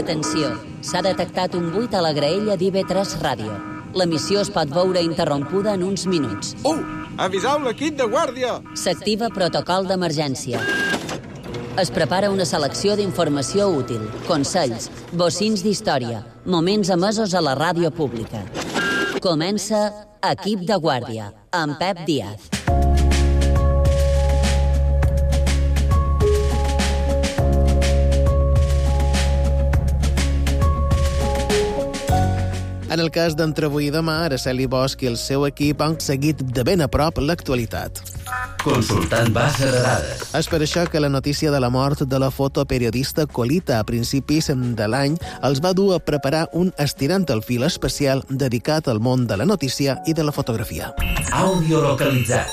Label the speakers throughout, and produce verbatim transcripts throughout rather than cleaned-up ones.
Speaker 1: Atenció, s'ha detectat un buit a la graella d'I V tres Ràdio. L'emissió es pot veure interrompuda en uns minuts.
Speaker 2: Uh! Avisau l'equip de guàrdia!
Speaker 1: S'activa protocol d'emergència. Es prepara una selecció d'informació útil, consells, bocins d'història, moments emesos a la ràdio pública. Comença Equip de Guàrdia, amb Pep Díaz.
Speaker 3: En el cas d'Entreavui i Demà, Araceli Bosch i el seu equip han seguit de ben a prop l'actualitat.
Speaker 4: Consultant base de dades.
Speaker 3: És per això que la notícia de la mort de la fotoperiodista Colita a principis de l'any els va dur a preparar un estirant el fil especial dedicat al món de la notícia i de la fotografia.
Speaker 4: Àudio localitzat.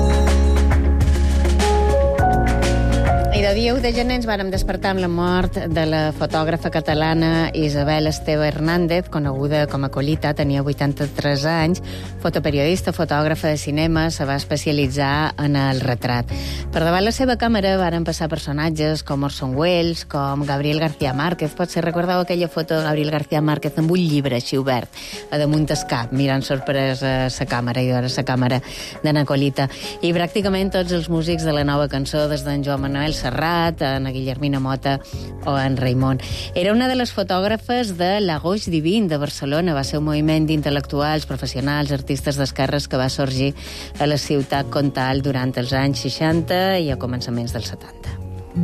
Speaker 5: I de dia u de gener ens vàrem despertar amb la mort de la fotògrafa catalana Isabel Esteve Hernández, coneguda com a Colita, tenia vuitanta-tres anys, fotoperiodista, fotògrafa de cinema, se va especialitzar en el retrat. Per davant la seva càmera varen passar personatges com Orson Welles, com Gabriel García Márquez. Potser recordeu aquella foto de Gabriel García Márquez amb un llibre així obert, a damunt el cap, mirant sorpresa sa càmera, i ara sa càmera d'Anna Colita. I pràcticament tots els músics de la nova cançó, des d'en Joan Manuel Serrat, en Guillermina Mota o en Raimon. Era una de les fotògrafes de la Gauche Divine de Barcelona. Va ser un moviment d'intel·lectuals, professionals, artistes d'esquerres que va sorgir a la ciutat comtal durant els anys seixanta i a començaments dels setanta.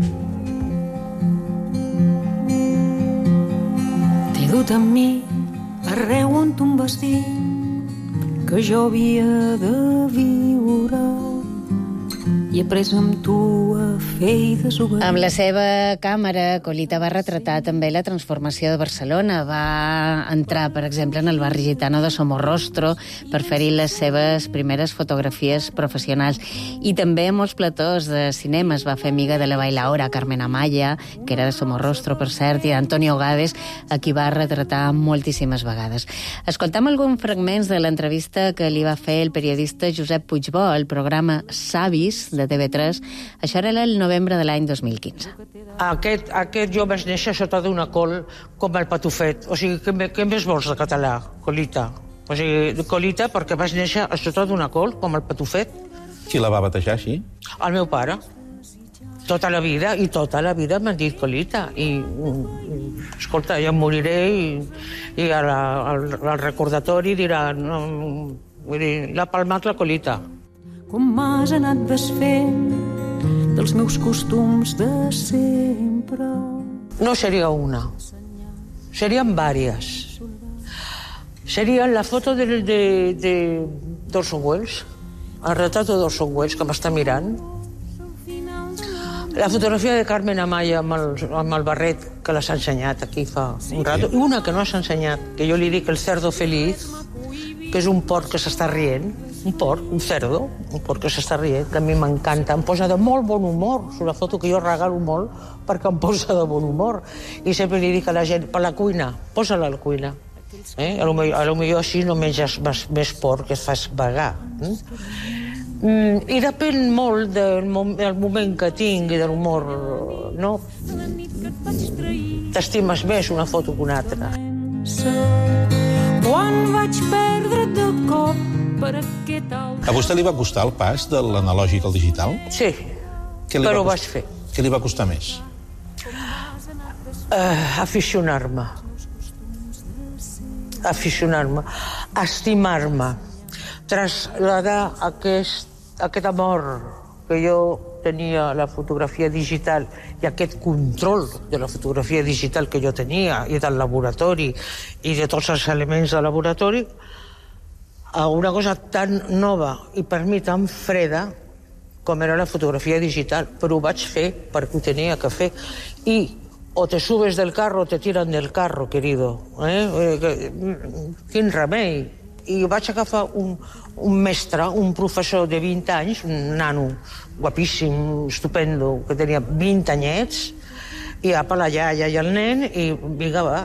Speaker 6: T'he dut amb mi arreu on tu em vas dir que jo havia de viure i he pres amb tu a fer i desobeir.
Speaker 5: Amb la seva càmera, Colita va retratar també la transformació de Barcelona. Va entrar, per exemple, en el barri gitano de Somorrostro per fer-hi les seves primeres fotografies professionals. I també a molts platós de cinema. Es va fer amiga de la bailaora Carmen Amaya, que era de Somorrostro, per cert, i d'Antonio Gades, a qui va retratar moltíssimes vegades. Escoltam alguns fragments de l'entrevista que li va fer el periodista Josep Puigbó al programa Savis, de T V tres. Això era el novembre de l'any dos mil quinze.
Speaker 7: Aquest, aquest jo vaig néixer sota d'una col com el patufet. O sigui, què, què més vols de català, Colita? O sigui, Colita perquè vaig néixer sota d'una col com el patufet.
Speaker 8: Qui la va batejar així?
Speaker 7: El meu pare. Tota la vida, i tota la vida m'han dit Colita. I, escolta, ja em moriré i, i al, al, al recordatori diran, no, vull dir, l'ha palmat la Colita.
Speaker 6: Com m'has anat desfent dels meus costums de sempre.
Speaker 7: No seria una, serien vàries. Seria la foto de, de, de d'Orson Welles, el retrato d'Orson Welles que m'està mirant, la fotografia de Carmen Amaya amb el, amb el barret que les ha ensenyat aquí fa un rato, i una que no has ensenyat, que jo li dic el cerdo feliz, que és un porc que s'està rient, un porc, un cerdo, un porc que s'està rient, que a mi m'encanta, em posa de molt bon humor, és una foto que jo regalo molt perquè em posa de bon humor, i sempre li dic a la gent, per la cuina, posa-la a la cuina. Eh? A lo millor així no menges més porc, que et fas vagar. Eh? Mm, I depèn molt del, del moment que tinc i de l'humor, no? T'estimes més una foto que una altra.
Speaker 6: Quan vaig perdre't de cop per aquest alt...
Speaker 8: A vostè li va costar el pas de l'analògic al digital?
Speaker 7: Sí, però ho vaig fer.
Speaker 8: Què li va costar més?
Speaker 7: Uh, aficionar-me. Aficionar-me. Estimar-me. Trasladar aquest, aquest amor que jo tenia a la fotografia digital i aquest control de la fotografia digital que jo tenia i del laboratori i de tots els elements del laboratori a una cosa tan nova i per mi tan freda com era la fotografia digital, però ho vaig fer perquè ho tenia que fer. I o te subes del carro o te tiran del carro, querido. Eh? Quin remei. I vaig agafar un, un mestre, un professor de vint anys, un nano guapíssim, estupendo, que tenia vint anyets, i apa, la iaia i el nen, i vinga, va,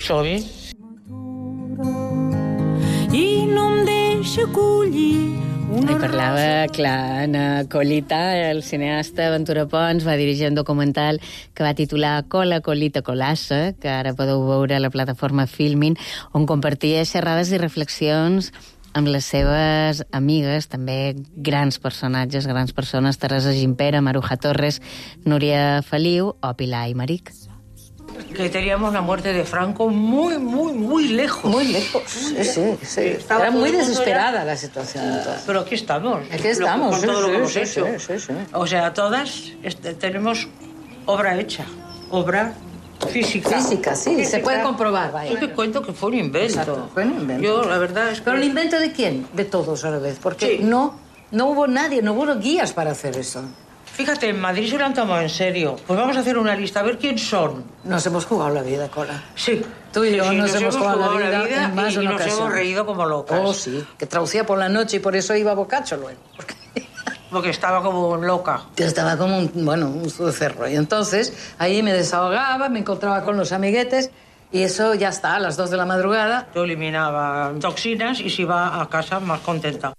Speaker 7: som-hi.
Speaker 6: I no em deixa collir
Speaker 5: I parlava, clar, Anna Colita, el cineasta Ventura Pons, va dirigir un documental que va titular Cola, Colita, Colassa, que ara podeu veure a la plataforma Filmin, on compartia xerrades i reflexions amb les seves amigues, també grans personatges, grans persones, Teresa Gimpera, Maruja Torres, Núria Feliu o Pilar Aymeric.
Speaker 7: Que teníamos la muerte de Franco muy, muy, muy lejos.
Speaker 9: Muy lejos, sí, sí. sí.
Speaker 7: Estaba
Speaker 9: Era muy
Speaker 7: todo el mundo
Speaker 9: desesperada
Speaker 7: ya-
Speaker 9: la situación. entonces.
Speaker 7: Pero aquí estamos.
Speaker 9: Aquí estamos,
Speaker 7: Con
Speaker 9: sí,
Speaker 7: todo lo
Speaker 9: sí,
Speaker 7: que hemos
Speaker 9: sí,
Speaker 7: hecho.
Speaker 9: sí, sí, sí.
Speaker 7: O sea, todas este, tenemos obra hecha. Obra física.
Speaker 9: Física, sí, se puede comprobar, vaya.
Speaker 7: Yo te cuento que fue un invento.
Speaker 9: Exacto, fue un invento.
Speaker 7: Yo, la verdad es que...
Speaker 9: ¿Pero el invento de quién? De todos a la vez, porque
Speaker 7: Sí.
Speaker 9: no, no hubo nadie, no hubo guías para hacer eso.
Speaker 7: Fíjate, en Madrid se lo han tomado en serio. Pues vamos a hacer una lista, a ver quién son.
Speaker 9: Nos hemos jugado la vida, Cola.
Speaker 7: Sí.
Speaker 9: Tú y
Speaker 7: Sí,
Speaker 9: yo
Speaker 7: sí,
Speaker 9: nos, hemos jugado,
Speaker 7: jugado
Speaker 9: la vida, en más
Speaker 7: y,
Speaker 9: de
Speaker 7: y
Speaker 9: una
Speaker 7: nos
Speaker 9: ocasión.
Speaker 7: hemos reído como locas.
Speaker 9: Oh, sí, que traducía por la noche y por eso iba bocacho luego. Porque
Speaker 7: Porque estaba como loca.
Speaker 9: yo estaba como un, bueno, un cerro. Y entonces ahí me desahogaba, me encontraba con los amiguetes y eso ya está, a las dos de la madrugada.
Speaker 7: Yo eliminaba toxinas y se iba a casa más contenta.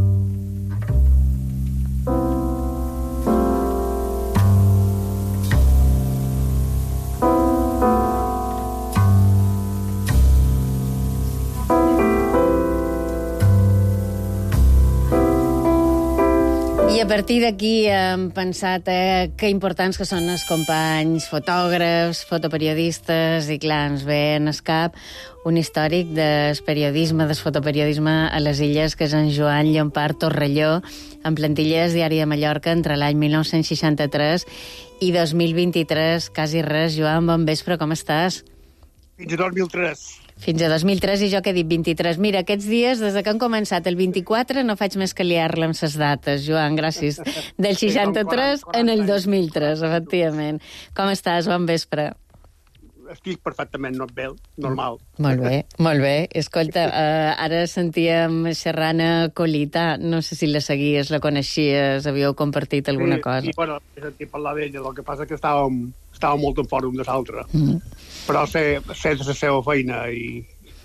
Speaker 5: I a partir d'aquí hem pensat eh, que importants que són els companys fotògrafs, fotoperiodistes, i clar, ens ve en el cap un històric del periodisme, del fotoperiodisme a les illes, que és en Joan Llompart Torrelló, en plantilles Diari de Mallorca entre l'any mil nou-cents seixanta-tres i dos mil vint-i-tres, quasi res. Joan, bon vespre, com estàs?
Speaker 10: Fins a dos mil tres.
Speaker 5: Fins a dos mil tres i jo que he dit vint-i-tres. Mira, aquests dies, des que han començat el vint-i-quatre, no faig més que liar-la amb ses dates, Joan, gràcies. Del seixanta-tres en el dos mil tres, efectivament. Com estàs? Bon vespre.
Speaker 10: Estic perfectament normal. normal.
Speaker 5: Molt bé, molt bé. Escolta, uh, ara sentíem xerrant a Colita, no sé si la seguies, la coneixies, havíeu compartit alguna
Speaker 10: I,
Speaker 5: cosa.
Speaker 10: I, bueno, he sentit parlar d'ella, el que passa que estàvem, estàvem molt en fòrum de l'altre.
Speaker 5: Mm.
Speaker 10: Però sé, sé de la seva feina i...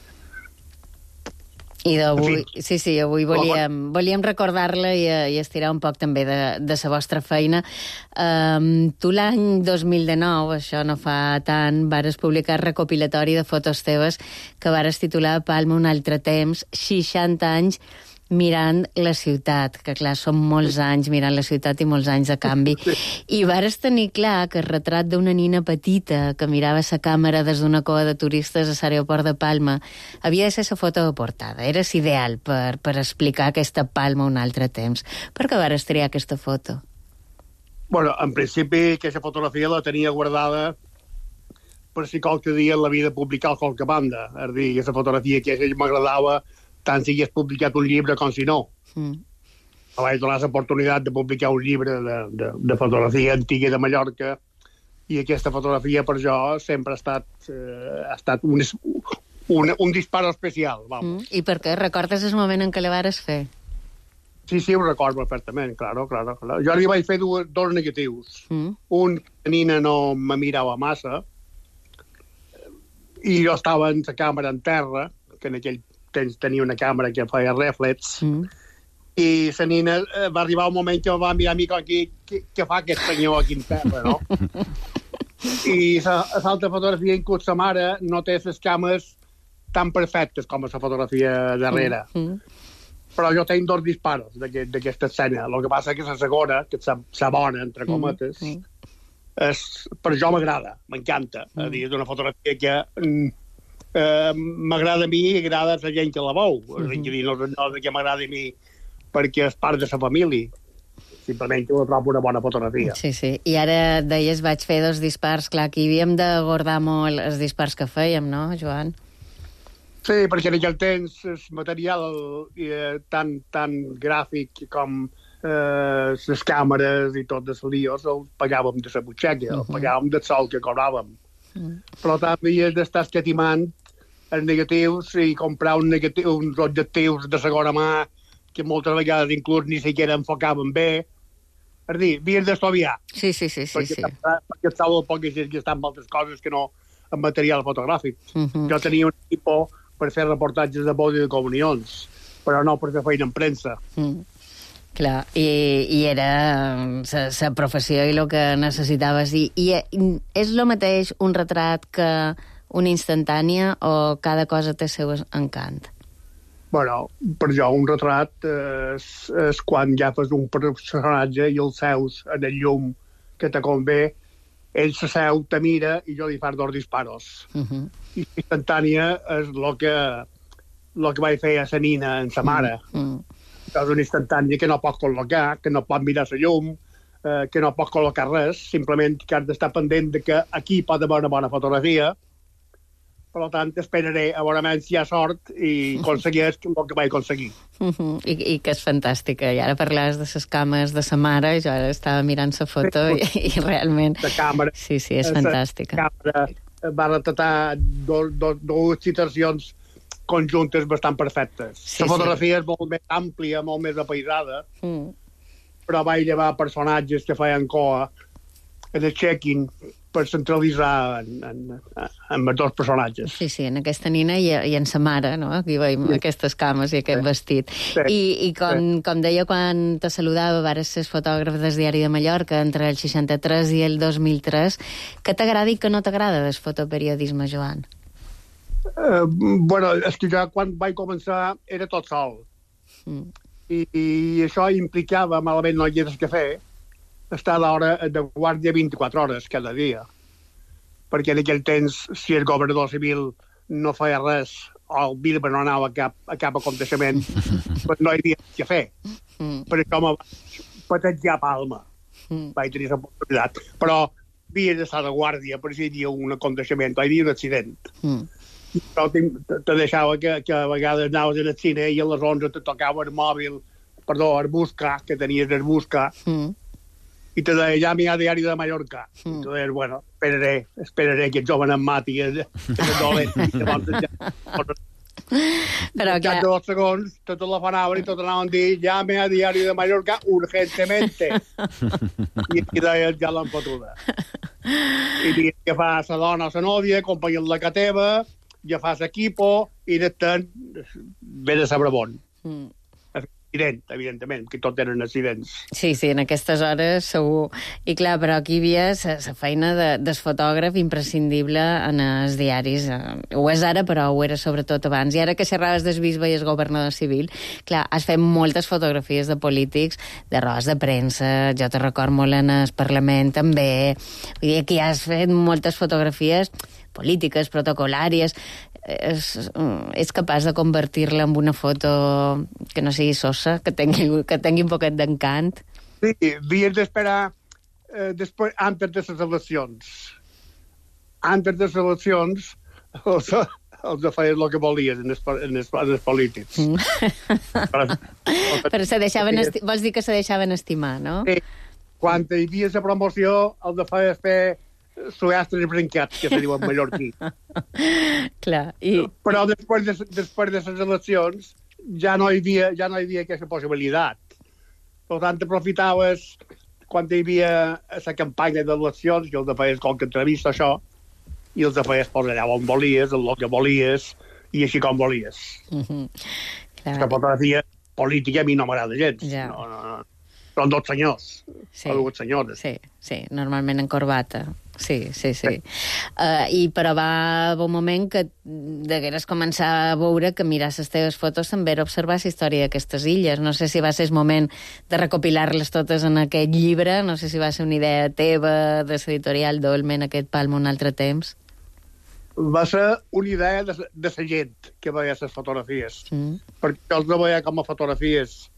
Speaker 5: I d'avui,
Speaker 10: En
Speaker 5: sí, sí, avui volíem, volíem recordar-la i, i estirar un poc també de, de la vostra feina. Um, tu l'any dos mil dinou, això no fa tant, vares publicar recopilatori de fotos teves que vares titular Palma un altre temps, seixanta anys mirant la ciutat, que clar, són molts anys mirant la ciutat i molts anys de canvi. I vares tenir clar que el retrat d'una nina petita que mirava la càmera des d'una cova de turistes a l'aeroport de Palma havia de ser la foto de portada. Eres ideal per, per explicar aquesta Palma un altre temps. Per què vares triar aquesta foto?
Speaker 10: Bueno, en principi, aquesta fotografia la tenia guardada per si qualque dia la havia de publicar a qualque banda. És a dir, aquesta fotografia que a ell m'agradava tant si hagués publicat un llibre com si no.
Speaker 5: Mm.
Speaker 10: Vaig donar l'oportunitat de publicar un llibre de, de, de fotografia antiga de Mallorca i aquesta fotografia per jo sempre ha estat, eh, ha estat un, un, un disparo especial. Vamos.
Speaker 5: Mm. I per què? Recordes el moment en què la vares fer?
Speaker 10: Sí, sí, ho recordo perfectament, claro, claro, claro. Jo li vaig fer dos, dos negatius.
Speaker 5: Mm.
Speaker 10: Un, que la nina no me mirava massa i jo estava en la càmera en terra, que en aquell temps tenia una càmera que feia reflex,
Speaker 5: Mm.
Speaker 10: i la nina eh, va arribar un moment que em va mirar a mi com que, que, que fa aquest senyor aquí en terra, no? I l'altra fotografia, inclús la mare, no té les cames tan perfectes com la fotografia darrere.
Speaker 5: Mm. Mm.
Speaker 10: Però jo tinc dos disparos d'aquesta escena. El que passa és que la segona, que és la bona, entre cometes,
Speaker 5: Mm.
Speaker 10: és, per jo m'agrada, m'encanta. Mm. És a dir, és una fotografia que mm, eh, m'agrada a mi i agrada a la gent que la veu. Mm -hmm. És a dir, no, no és que m'agrada a mi perquè és part de la família. Simplement que ho trobo una bona fotografia.
Speaker 5: Sí, sí. I ara deies, vaig fer dos dispars. Clar, aquí havíem d'abordar molt els dispars que fèiem, no, Joan?
Speaker 10: Sí, perquè en aquell temps el material eh, tan, tan gràfic com eh, les càmeres i tot els líos el pagàvem de la butxaca, uh -huh. el pagàvem del sol que cobràvem. Uh -huh. Però també havies d'estar escatimant els negatius i comprar un negatiu, uns objectius de segona mà que moltes vegades inclús ni siquiera enfocaven bé. És a dir, havies d'estudiar.
Speaker 5: Sí, sí, sí. sí,
Speaker 10: perquè,
Speaker 5: sí.
Speaker 10: perquè estava poc gent que està en altres coses que no en material fotogràfic.
Speaker 5: Uh -huh.
Speaker 10: Jo tenia un equip per fer reportatges de bodes i de comunions, però no per fer feina en premsa.
Speaker 5: Mm. Clar, i, i era la professió i el que necessitaves. I, I és el mateix un retrat que una instantània o cada cosa té el seu encant?
Speaker 10: Bueno, per jo un retrat és, és quan ja fas un personatge i els seus en el llum que te convé, ell se seu, te mira i jo li fas dos disparos. Uh -huh. I instantània és el que, lo que vaig fer a la nina en sa mare. Uh -huh. És una instantània que no pots col·locar, que no pots mirar la llum, eh, que no pots col·locar res, simplement que has d'estar pendent de que aquí pot haver una bona fotografia. Per tant, esperaré a veure si hi ha sort i aconsegueix el que vaig aconseguir.
Speaker 5: Uh -huh. I, I que és fantàstica. I ara parlaves de les cames de sa mare, i jo ara estava mirant la foto i, i realment...
Speaker 10: La càmera.
Speaker 5: Sí, sí, és fantàstica.
Speaker 10: La càmera va retratar dos, dos, dues situacions conjuntes bastant perfectes. Sí, la fotografia sí. és molt més àmplia, molt més apaisada, mm. però vaig llevar personatges que feien coa en el check-in per centralitzar en, en, en els dos personatges.
Speaker 5: Sí, sí, en aquesta nina i, i en sa mare, no? Aquí veiem sí. aquestes cames i aquest sí. vestit. Sí. I, i com, sí. com deia quan te saludava, vares ser fotògraf del Diari de Mallorca entre el seixanta-tres i el dos mil tres. Què t'agrada i què no t'agrada del fotoperiodisme, Joan?
Speaker 10: Uh, bueno, és que jo quan vaig començar era tot sol. Mm. I, I això implicava, malament no hi hagués que fer, estar a l'hora de guàrdia vint-i-quatre hores cada dia. Perquè en aquell temps, si el governador civil no feia res, o el bisbe no anava a cap, a cap aconteixement, pues no hi havia què fer. Mm. Per això me vaig patejar Palma. Mm. Vaig tenir l'oportunitat. Però havia d'estar de guàrdia per si hi havia un aconteixement, o hi havia un accident. Mm. Però te, te deixava que, que a vegades anaves al cine i a les onze te tocava el mòbil, perdó, el busca, que tenies el busca, mm. i te deia, ja m'hi ha Diari de Mallorca. Mm. I tu deies, bueno, esperaré, esperaré que el jove em mati, que és dolent. Però que... de dos segons, te telefonaven i te anaven a dir, ja m'hi ha Diari de Mallorca urgentemente. I aquí deies, ja l'han fotuda. I deies que fa la dona o la nòvia, acompanyant la que teva, ja fas equipo i de tant ve de saber bon. Mm. Accident, evidentment, que tot eren accidents.
Speaker 5: Sí, sí, en aquestes hores segur. I clar, però aquí hi havia la feina de, del fotògraf imprescindible en els diaris. Ho és ara, però ho era sobretot abans. I ara que xerraves del bisbe i el governador civil, clar, has fet moltes fotografies de polítics, de rodes de premsa, jo te record molt en el Parlament també. Vull dir que has fet moltes fotografies polítiques, protocolàries, és, és capaç de convertir-la en una foto que no sigui sosa, que tingui, que tingui un poquet d'encant?
Speaker 10: Sí, havies d'esperar eh, després, antes de les eleccions. Antes de les eleccions els, els feies el que volies en els, en els, en els polítics. Mm. Però,
Speaker 5: Però se deixaven esti- vols dir que se deixaven estimar, no?
Speaker 10: Sí. Quan hi havia la promoció, els feies fer suastres brincats, que se diuen mallorquí.
Speaker 5: Clar, i...
Speaker 10: Però després de, després de les eleccions ja no hi havia, ja no hi havia aquesta possibilitat. Per tant, aprofitaves quan hi havia la campanya d'eleccions, i els feies qualque entrevista, això, i els feies posar allà on volies, el que volies, i així com volies. Mm-hmm. Clar. La fotografia política a mi no m'agrada gens. Ja. No, no, no. Són dos senyors, sí. O dues senyores.
Speaker 5: Sí, sí, normalment en corbata. Sí, sí, sí. sí. Uh, I però va haver un moment que degueres començar a veure que mirar les teves fotos també era observar la història d'aquestes illes. No sé si va ser el moment de recopilar-les totes en aquest llibre, no sé si va ser una idea teva, de l'editorial Dolmen, aquest Palma un altre temps.
Speaker 10: Va ser una idea de, de la gent que veia les fotografies. Mm. Perquè jo els veia com a fotografies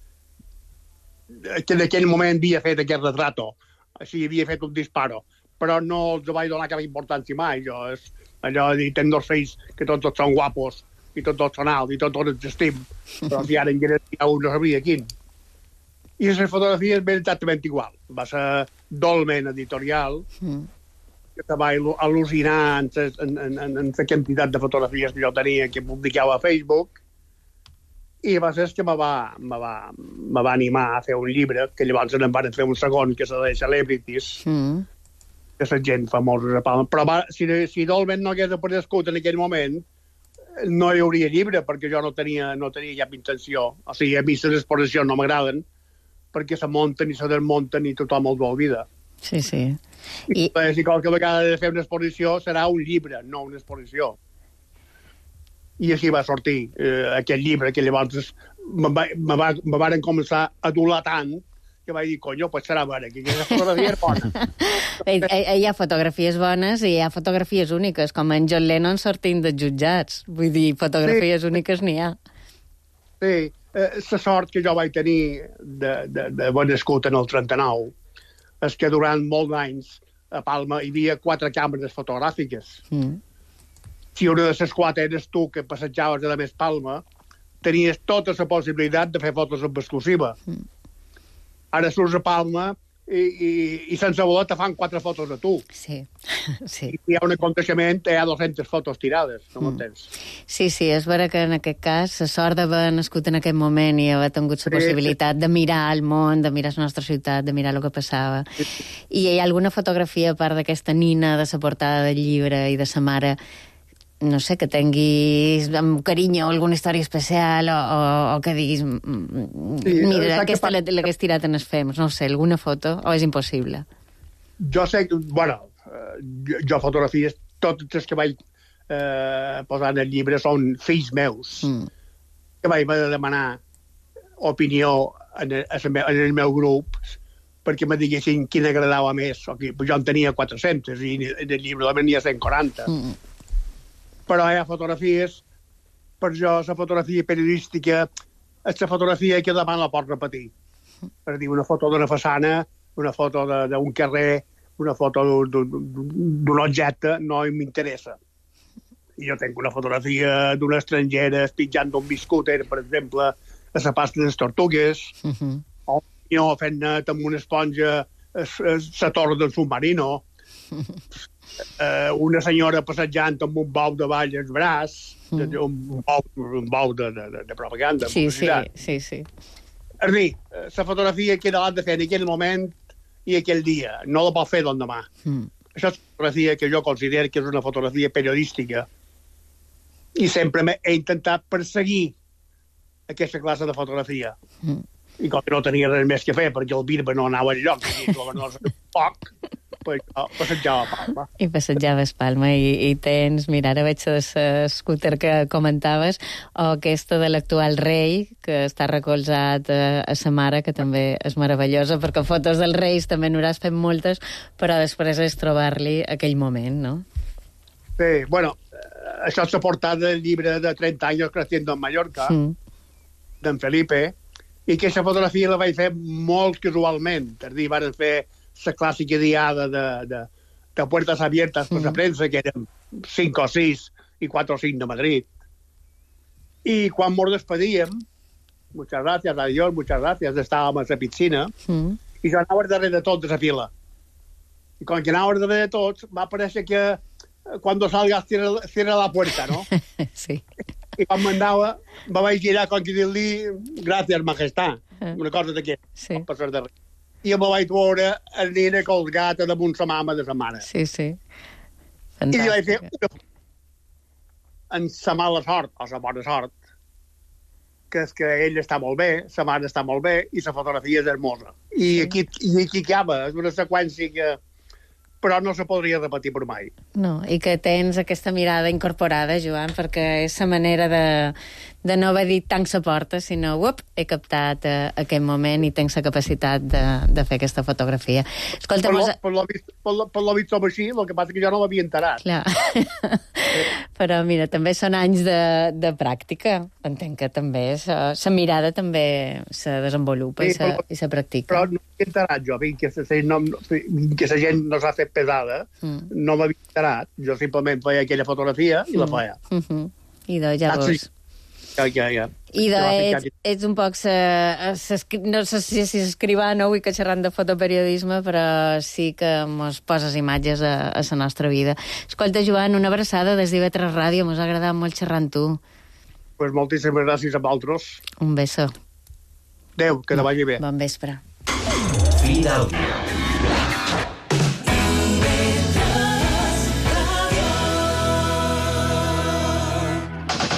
Speaker 10: que en aquell moment havia fet aquest retrato. Així havia fet un disparo. Però no els vaig donar cap importància mai. Jo, és allò de dir, tenc dos fills que tots, tots són guapos, i tots, tots són alts, i tots, tots els estim. Però si ara en hi ha un, no sabria quin. I les fotografies ben exactament igual. Va ser Dolmen editorial, mm. que va al·lucinar en, en, en, en la quantitat de fotografies que jo tenia, que publicava a Facebook, i va ser que me va, me va, me va animar a fer un llibre, que llavors en van fer un segon, que és de Celebrities, mm. que la gent famosa a Palma. Però va, si, si Dolmen no hagués aparegut en aquell moment, no hi hauria llibre, perquè jo no tenia, no tenia cap intenció. O sigui, a mi les exposicions no m'agraden, perquè se munten i se desmunten i tothom els oblida.
Speaker 5: Sí, sí.
Speaker 10: I, I si qualque vegada he de fer una exposició serà un llibre, no una exposició. I així va sortir eh, aquest llibre, que llavors me, va, me, va, me varen començar a adular tant que vaig dir, conyo, pues serà vera, que aquesta fotografia és bona.
Speaker 5: Hi ha fotografies bones i hi ha fotografies úniques, com en John Lennon sortint dels jutjats. Vull dir, fotografies sí. úniques n'hi ha.
Speaker 10: Sí, eh, la sort que jo vaig tenir de, de, de bon nascut en el trenta-nou és que durant molts anys a Palma hi havia quatre càmeres fotogràfiques. Mm. Si una de les quatre eres tu que passejaves a més Palma, tenies tota la possibilitat de fer fotos en exclusiva. Mm. Ara surts a Palma i, i, i sense voler te fan quatre fotos a tu.
Speaker 5: Sí, sí.
Speaker 10: I hi ha un aconteixement, hi ha dues-centes fotos tirades, no m'entens?
Speaker 5: Mm. Sí, sí, és vera que en aquest cas la sort d'haver nascut en aquest moment i haver tingut la sí, possibilitat sí. de mirar el món, de mirar la nostra ciutat, de mirar el que passava. Sí. I hi ha alguna fotografia, a part d'aquesta nina de la portada del llibre i de sa mare, no sé, que tinguis amb carinyo alguna història especial o, o, o que diguis sí, mira, aquesta l'he pa... tirat en els fems, no sé, alguna foto, o és impossible?
Speaker 10: Jo sé que, bueno, jo, jo fotografies, totes les que vaig eh, posar en el llibre són fills meus, mm. que vaig haver de demanar opinió en el, en el meu grup perquè me diguessin quina agradava més. O que, jo en tenia quatre-centes i en el llibre la venia cent quaranta. Mm. Però hi ha fotografies, per jo la fotografia periodística és la fotografia que demà la pots repetir. Per dir, una foto d'una façana, una foto d'un carrer, una foto d'un objecte, no m'interessa. I jo tinc una fotografia d'una estrangera pitjant d'un biscúter, per exemple, a la pasta de les tortugues, uh-huh. o jo fent net amb una esponja la torre del submarino, Uh, una senyora passejant amb un bou de ball al braç, mm. un, bou, un bou de, de, de propaganda.
Speaker 5: Sí, sí, sí, sí.
Speaker 10: És dir, la fotografia que l'ha de fer en aquell moment i aquell dia, no la pot fer l'endemà. Mm. Això és una fotografia que jo considero que és una fotografia periodística i sempre he intentat perseguir aquesta classe de fotografia. Mm. I com que no tenia res més que fer, perquè el Birba no anava enlloc, i com no sé poc, pues, oh, passejava a Palma.
Speaker 5: I passejaves Palma, i, i tens, mira, ara veig l'escúter que comentaves, o aquesta de l'actual rei, que està recolzat a, a sa mare, que també és meravellosa, perquè fotos dels reis també n'hauràs fet moltes, però després és trobar-li aquell moment, no?
Speaker 10: Sí, bueno, això és la portada del llibre de trenta anys creciendo en Mallorca, mm. d'en Felipe, i aquesta fotografia la vaig fer molt casualment. És a dir, van fer la clàssica diada de, de, de puertas abiertas per la premsa, que eren cinc o sis i quatre o cinc de Madrid. I quan mos despedíem, muchas gracias, adiós, muchas gracias, estàvem a la piscina, mm. i jo anava darrere de tots de la fila. I quan que anava darrere de tots, va aparèixer que quan salgas cierra, cierra la puerta, no?
Speaker 5: Sí.
Speaker 10: I quan m'andava, me vaig girar com que dir-li gràcies, majestat, una cosa d'aquest, sí. Passar de res. I me vaig veure el nena colgat damunt la mama de la mare.
Speaker 5: Sí, sí.
Speaker 10: Fantàstic. I li vaig fer una foto en la mala sort, o la bona sort, que és que ell està molt bé, la mare està molt bé, i la fotografia és hermosa. I sí. aquí, i aquí acaba, és una seqüència que però no se podria repetir per mai.
Speaker 5: No, i que tens aquesta mirada incorporada, Joan, perquè és la manera de, de no haver dit tant sa porta, sinó, up, he captat uh, aquest moment i tens la capacitat de, de fer aquesta fotografia. Escolta,
Speaker 10: per,
Speaker 5: mos...
Speaker 10: lo, per, lo vist, per, lo, per lo vist som així, el que passa que jo no l'havia enterat.
Speaker 5: Clar. Però mira, també són anys de, de pràctica. Entenc que també la mirada també se desenvolupa sí, i se practica.
Speaker 10: Però no m'he enterat jo, que la no, que la gent no s'ha fet pesada, mm. no m'havia enterat. Jo simplement feia aquella fotografia i mm. la feia.
Speaker 5: Mm -hmm. I doncs ja veus.
Speaker 10: Ja, ja, ja.
Speaker 5: I de, ets, ets un poc... Se, se, no sé si s'escrivà, no vull que xerrant de fotoperiodisme, però sí que mos poses imatges a, a la nostra vida. Escolta, Joan, una abraçada des d'I V tres Ràdio. Mos ha agradat molt xerrar amb tu.
Speaker 10: Pues moltíssimes gràcies a vosaltres.
Speaker 5: Un beso.
Speaker 10: Adéu, que te vagi bé.
Speaker 5: Bon vespre.
Speaker 4: Fi d'àudio.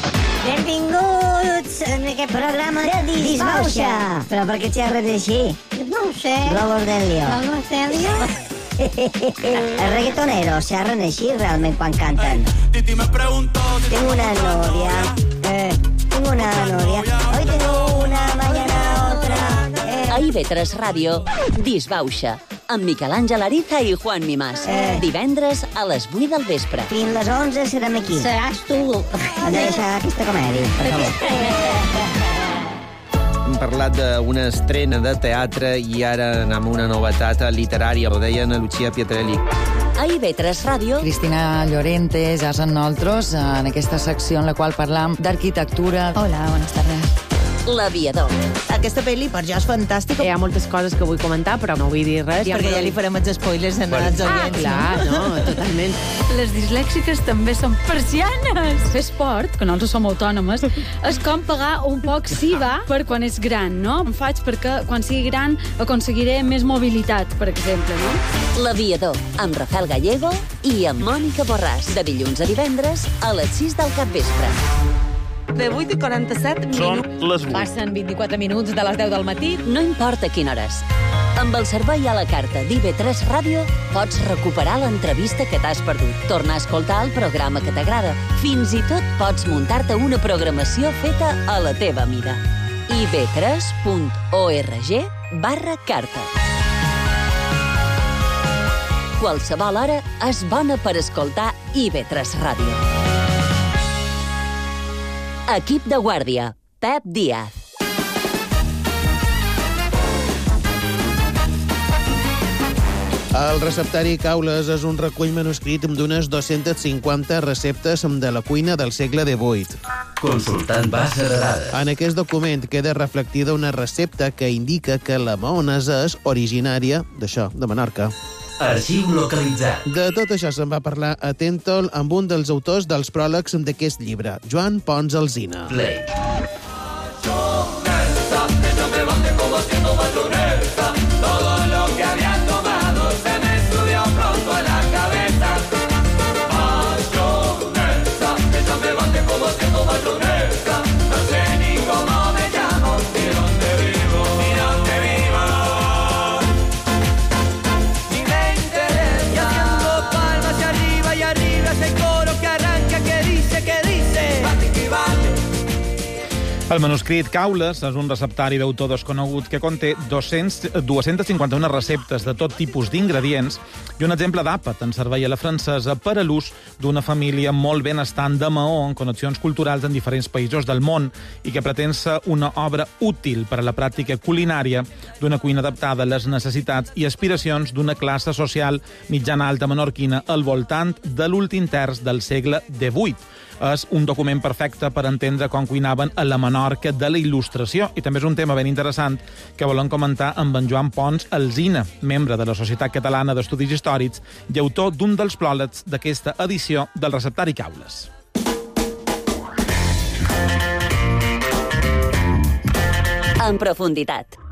Speaker 11: Benvinguts en aquest programa de Disbauxa. Però per què xerres així? no ho sé.
Speaker 12: Globos d'helio.
Speaker 11: Globos d'helio?
Speaker 12: Els reggaetoneros se arren així realment quan canten. Tengo una novia, eh, tengo una novia, hoy tengo una, mañana otra. Eh.
Speaker 1: A I B tres Ràdio, Disbauxa, amb Miquel Àngel Ariza i Juan Mimàs.
Speaker 12: Eh.
Speaker 1: Divendres a les vuit del vespre.
Speaker 12: Fins les onze serem aquí.
Speaker 11: Seràs tu.
Speaker 12: Hem de deixar aquesta comèdia, per favor.
Speaker 13: Hem parlat d'una estrena de teatre i ara anem a una novetat literària. Ho deia Ana Lucía Pietrelli.
Speaker 1: A I B tres Ràdio...
Speaker 14: Cristina Llorente, ja són nosaltres, en aquesta secció en la qual parlam d'arquitectura.
Speaker 15: Hola, buenas tardes.
Speaker 1: L'Aviador.
Speaker 15: Aquesta pel·li per jo és fantàstica. Hi ha moltes coses que vull comentar, però no vull dir res. Perquè ja li farem els spoilers en els oients. Ah, clar, no, totalment.
Speaker 16: Les dislèxiques també són persianes. Fer esport, que nosaltres som autònomes, és com pagar un poc si va per quan és gran, no? Em faig perquè quan sigui gran aconseguiré més mobilitat, per exemple, no?
Speaker 1: L'Aviador, amb Rafael Gallego i amb Mònica Borràs, de dilluns a divendres a les sis del capvespre.
Speaker 15: De vuit i quaranta-set minuts.
Speaker 8: Són les vuit.
Speaker 15: Passen vint-i-quatre minuts de les deu del matí.
Speaker 1: No importa quina hores. Amb el servei a la carta d'I B tres Ràdio pots recuperar l'entrevista que t'has perdut, tornar a escoltar el programa que t'agrada. Fins i tot pots muntar-te una programació feta a la teva mida. i b tres punt org barra carta. Qualsevol hora és bona per escoltar I B tres Ràdio. Equip de guàrdia, Pep Díaz.
Speaker 3: El receptari Caules és un recull manuscrit d'unes dues-centes cinquanta receptes de la cuina del segle divuit.
Speaker 4: Consultant base de dades.
Speaker 3: En aquest document queda reflectida una recepta que indica que la maonesa és originària d'això, de Menorca.
Speaker 4: Arxiu localitzat.
Speaker 3: De tot això se'n va parlar a Tentol amb un dels autors dels pròlegs d'aquest llibre, Joan Pons Alsina.
Speaker 4: Play.
Speaker 17: El manuscrit Caules és un receptari d'autor desconegut que conté dos-cents, dues-centes cinquanta-una receptes de tot tipus d'ingredients i un exemple d'àpat en servei a la francesa per a l'ús d'una família molt benestant de Maó amb connexions culturals en diferents països del món i que pretén ser una obra útil per a la pràctica culinària d'una cuina adaptada a les necessitats i aspiracions d'una classe social mitjana-alta menorquina al voltant de l'últim terç del segle divuit. És un document perfecte per entendre com cuinaven a la Menorca de la Il·lustració i també és un tema ben interessant que volem comentar amb en Joan Pons Alsina, membre de la Societat Catalana d'Estudis Històrics i autor d'un dels pròlegs d'aquesta edició del receptari Caules.
Speaker 1: En profunditat.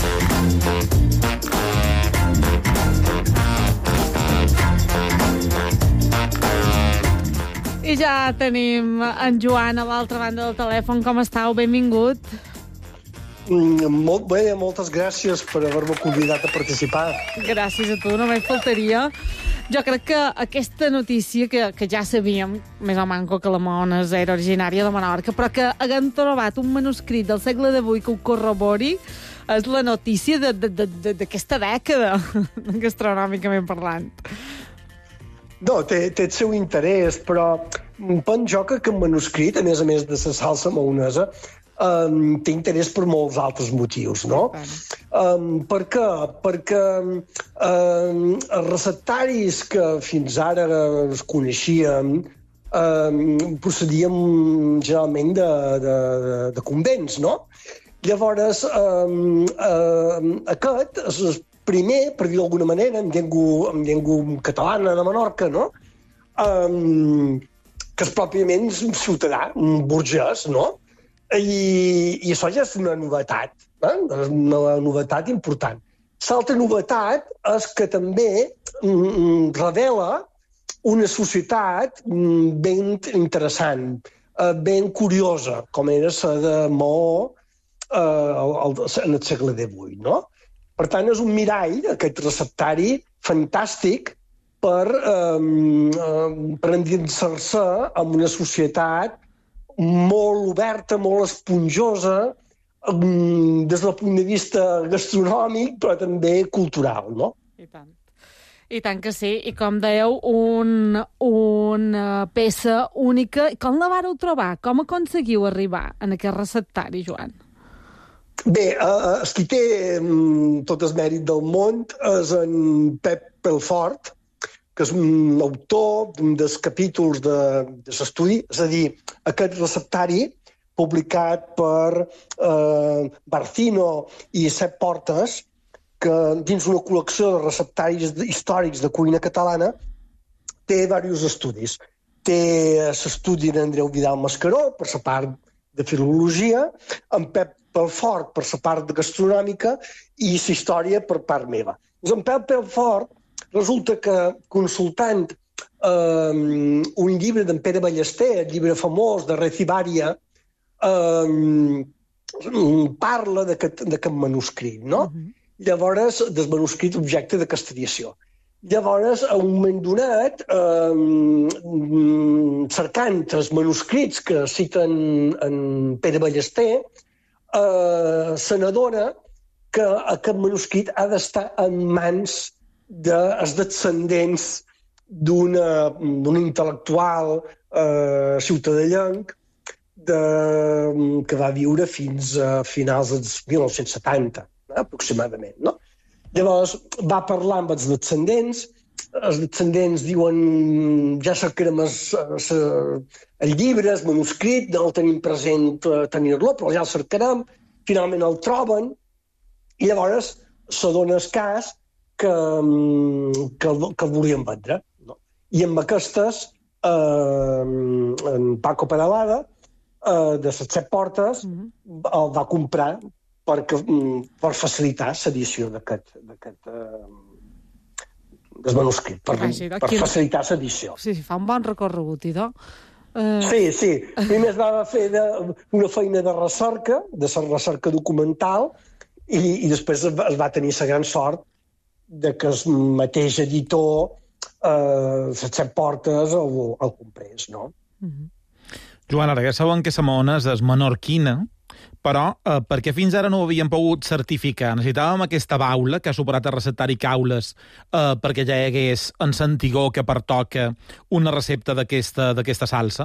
Speaker 16: I ja tenim en Joan a l'altra banda del telèfon. Com estàu? Benvingut.
Speaker 18: Mm, molt bé, moltes gràcies per haver-me convidat a participar.
Speaker 16: Gràcies a tu, només faltaria. Jo crec que aquesta notícia, que, que ja sabíem, més o manco, que la maonesa era originària de Menorca, però que haguem trobat un manuscrit del segle divuit que ho corrobori, és la notícia d'aquesta dècada, gastronòmicament parlant.
Speaker 18: No, té, té el seu interès, però penso jo que aquest manuscrit, a més a més de la salsa maonesa, um, té interès per molts altres motius, no? Um, per què? Perquè um, els receptaris que fins ara es coneixíem um, procedien generalment de, de, de convents, no? Llavors, um, um, aquest és el primer, per dir d'alguna manera, en llengua, en llengua catalana de Menorca, no? Um, que és pròpiament un ciutadà, un burgès, no? I, i això ja és una novetat, eh? És una novetat important. L'altra novetat és que també mm, revela una societat mm, ben interessant, eh, ben curiosa, com era la de Maó eh, en el segle divuit, no? Per tant, és un mirall, aquest receptari, fantàstic per, eh, per endinsar-se en una societat molt oberta, molt esponjosa, des del punt de vista gastronòmic, però també cultural, no?
Speaker 16: I tant. I tant que sí. I com dèeu, un, una peça única. Com la vareu trobar? Com aconseguiu arribar en aquest receptari, Joan?
Speaker 18: Bé, eh, el qui té tot el mèrit del món és en Pep Pelfort, que és un autor d'un dels capítols de, de l'estudi, és a dir, aquest receptari publicat per eh, Barcino i Set Portes, que dins una col·lecció de receptaris històrics de cuina catalana té diversos estudis. Té l'estudi d'Andreu Vidal Mascaró, per la part de filologia, en Pep Pelfort, per la part gastronòmica, i la història per part meva. Doncs en Pep Pelfort resulta que, consultant eh, un llibre d'en Pere Ballester, el llibre famós de Recibària, eh, parla d'aquest manuscrit, no? Uh-huh. Llavors, del manuscrit objecte de castellació. Llavors, a un moment donat, eh, cercant els manuscrits que citen en Pere Ballester, eh, se n'adona que aquest manuscrit ha d'estar en mans dels descendents d'un intel·lectual eh, ciutadellenc de, que va viure fins a finals dels mil nou-cents setanta. Aproximadament, no? Llavors va parlar amb els descendents, els descendents diuen ja cercarem el, el llibre, el manuscrit, no el tenim present tenir-lo, però ja el cercarem, finalment el troben, i llavors s'adona el cas que, que, que el volien vendre. No? I amb aquestes, eh, en Paco Peralada, eh, de les Set Portes, mm-hmm. el va comprar perquè, per facilitar l'edició d'aquest eh, del manuscrit, per,
Speaker 16: Vaja,
Speaker 18: per facilitar l'edició.
Speaker 16: Sí, fa un bon recorregut, idò. Uh...
Speaker 18: Sí, sí. Primer es va fer de, una feina de recerca, de la recerca documental, i, i després es va, es va tenir la gran sort de que el mateix editor, eh, les Set Portes, el, el comprés, no?
Speaker 17: Uh-huh. Joan, ara ja saben que la Mones és menorquina, però eh, perquè fins ara no ho havíem pogut certificar. Necessitàvem aquesta baula que ha superat el receptari Caules eh, perquè ja hi hagués en Santigó que pertoca una recepta d'aquesta d'aquesta salsa?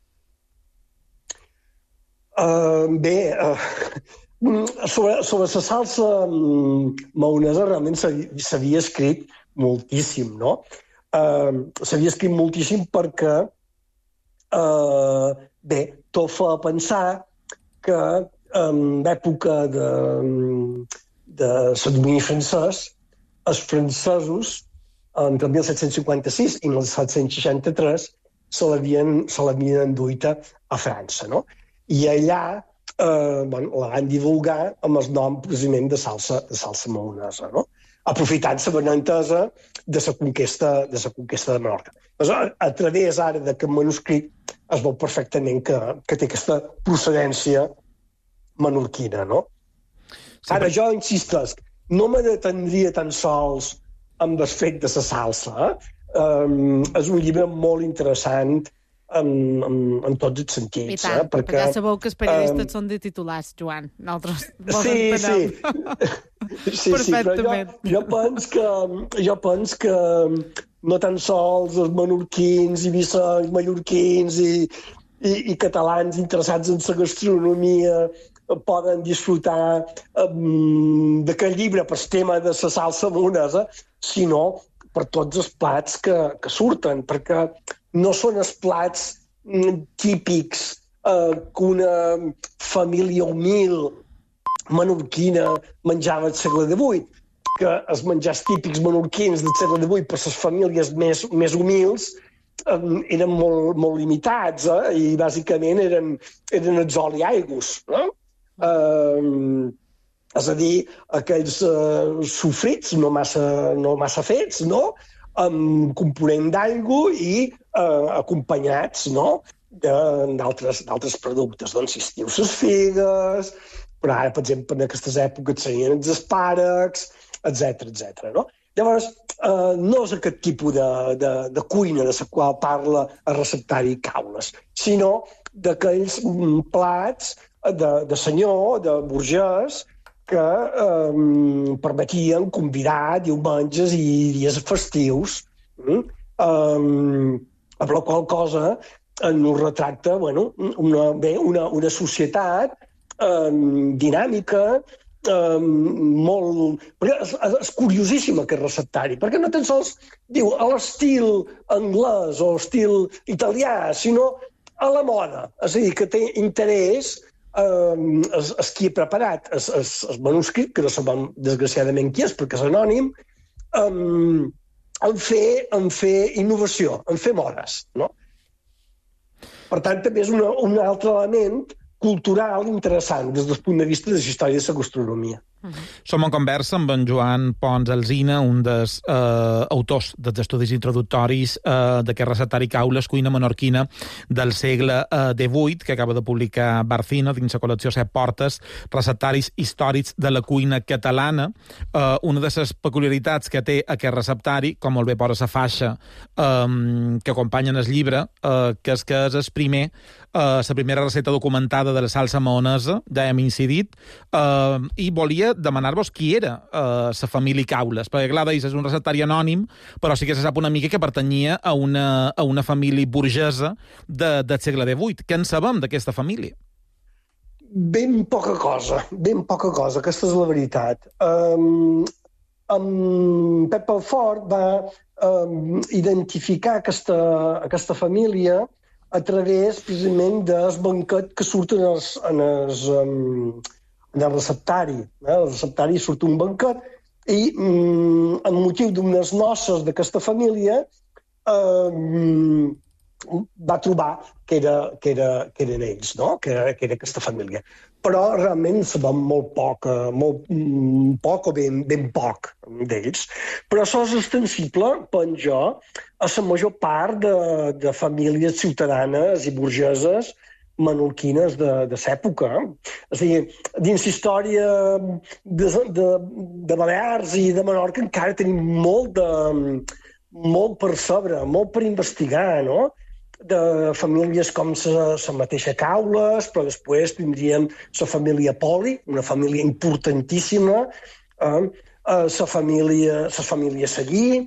Speaker 18: Uh, bé, uh, sobre, sobre la salsa maonesa realment s'havia escrit moltíssim, no? Uh, s'havia escrit moltíssim perquè, uh, bé, tot fa pensar que en l'època de, de el domini francès, els francesos, entre el mil set-cents cinquanta-sis i el mil set-cents seixanta-tres, se l'havien se l'havien enduita a França, no? I allà eh, bueno, la van divulgar amb el nom precisament de salsa, de salsa maonesa, no? Aprofitant la benentesa de la conquesta, de la conquesta de Menorca. Doncs, a, a través ara d'aquest manuscrit es veu perfectament que, que té aquesta procedència menorquina, no? Sí, ara, jo insistesc, no me detendria tan sols amb el fet de la salsa. Eh? Um, és un llibre molt interessant en, en, en tots els sentits.
Speaker 16: I tant,
Speaker 18: eh? perquè,
Speaker 16: ja sabeu que els periodistes um,
Speaker 18: um,
Speaker 16: són de titulars, Joan. Nosaltres
Speaker 18: sí, sí. sí, sí, però jo, jo, penso que, jo penso que no tan sols els menorquins i vicencs, mallorquins i, i, i catalans interessats en la gastronomia poden disfrutar um, d'aquest llibre per tema de la salsa maonesa, sinó per tots els plats que, que surten, perquè no són els plats mm, típics eh, que una família humil menorquina menjava al segle divuit, que els menjars típics menorquins del segle divuit per les famílies més, més humils eh, eren molt, molt limitats, eh, i bàsicament eren, eren els oliaigos, no? Uh, és a dir, aquells uh, sofrits no massa, no massa fets, no? Amb component d'aigua i uh, acompanyats, no? d'altres productes. Doncs si estiu les figues, però ara, per exemple, en aquestes èpoques serien els espàrrecs, etcètera, etcètera, no? Llavors, eh, no és aquest tipus de, de, de cuina de la qual parla el receptari Caules, sinó d'aquells plats de, de senyor, de burgès, que eh, permetien convidar diumenges i dies festius, mm? eh, amb la qual cosa ens retracta bueno, una, bé, una, una societat eh, dinàmica, eh, molt... És, és curiosíssim aquest receptari, perquè no tan sols diu a l'estil anglès o estil italià, sinó a la moda. És a dir, que té interès eh, és, és qui ha preparat el, el, el manuscrit, que no sabem desgraciadament qui és, perquè és anònim, eh, en, fer, en fer innovació, en fer modes, no? Per tant, també és una, un altre element cultural interessant des del punt de vista de la història de la gastronomia.
Speaker 17: Uh-huh. Som en conversa amb en Joan Pons Alsina, un dels eh, autors dels estudis introductoris eh, d'aquest receptari Caules, cuina menorquina del segle eh, divuit, que acaba de publicar Barcino dins la col·lecció Set Portes, receptaris històrics de la cuina catalana. Eh, una de les peculiaritats que té aquest receptari, com molt bé posa la faixa eh, que acompanya el llibre, eh, que és que és el primer, eh, la primera recepta documentada de la salsa maonesa, ja hem incidit, eh, i volia demanar-vos qui era la uh, família Caules, perquè clar, deis, és un receptari anònim, però sí que se sap una mica que pertanyia a una, a una família burgesa de, del segle divuit. Què en sabem d'aquesta família?
Speaker 18: Ben poca cosa, ben poca cosa, aquesta és la veritat. Um, um, Pep Pelfort va um, identificar aquesta, aquesta família a través, precisament, del banquet que surt en els, en els, um, en el receptari. Eh? El receptari surt un banquet i, mm, amb motiu d'unes noces d'aquesta família, eh, va trobar que, era, que, era, que eren ells, no? que, era, que era aquesta família. Però realment sabem molt poc, molt mm, poc o ben, ben poc d'ells. Però això és extensible, penso jo, a la major part de, de famílies ciutadanes i burgeses menorquines de, de l'època. És a dir, dins la història de, de, de Balears i de Menorca encara tenim molt, de, molt per saber, molt per investigar, no? De famílies com la mateixa Caules, però després tindríem la família Poli, una família importantíssima, eh? la família, la família Seguí.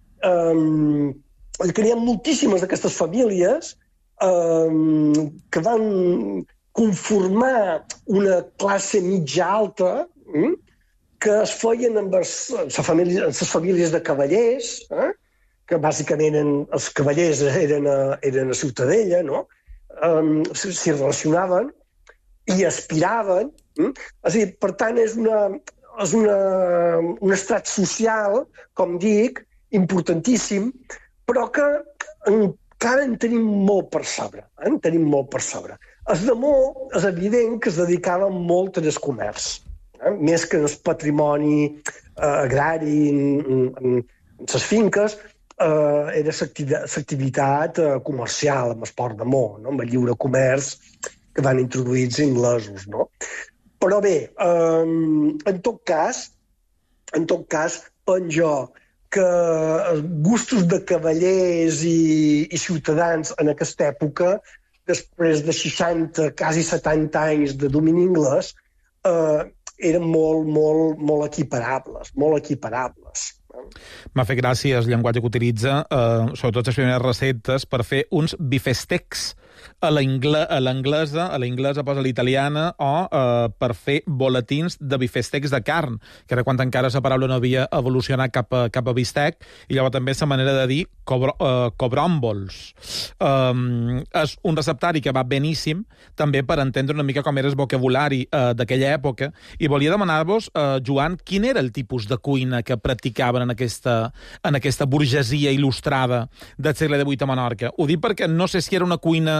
Speaker 18: Eh, que hi ha moltíssimes d'aquestes famílies que van conformar una classe mitja-alta que es feien amb les, famílies, les famílies de cavallers, eh? que bàsicament els cavallers eren a, eren a Ciutadella, no? um, s'hi relacionaven i aspiraven. Eh? És a dir, per tant, és, una, és una, un estrat social, com dic, importantíssim, però que encara en tenim molt per saber. Eh? En tenim molt per saber. Els de Mo és evident que es dedicaven molt al comerç, eh? més que en el patrimoni eh, agrari, en, en, en les finques, eh, era l'activitat eh, comercial amb el port de Mo, no? Amb el lliure comerç que van introduir els inglesos. No? Però bé, eh, en tot cas, en tot cas, penso jo que els gustos de cavallers i, i ciutadans en aquesta època, després de seixanta, quasi setanta anys de domini anglès, eh, eren molt, molt, molt equiparables, molt equiparables.
Speaker 17: M'ha fet gràcia el llenguatge que utilitza, eh, sobretot les primeres receptes, per fer uns bifestecs a l'anglesa, a l'anglesa posa l'italiana, o eh, per fer boletins de bifestecs de carn, que era quan encara la paraula no havia evolucionat cap a, cap a bistec, i llavors també la manera de dir cobro, eh, cobròmbols. Um, és un receptari que va beníssim, també per entendre una mica com era el vocabulari eh, d'aquella època, i volia demanar-vos, eh, Joan, quin era el tipus de cuina que practicaven en aquesta, en aquesta burgesia il·lustrada del segle divuit a Menorca? Ho dic perquè no sé si era una cuina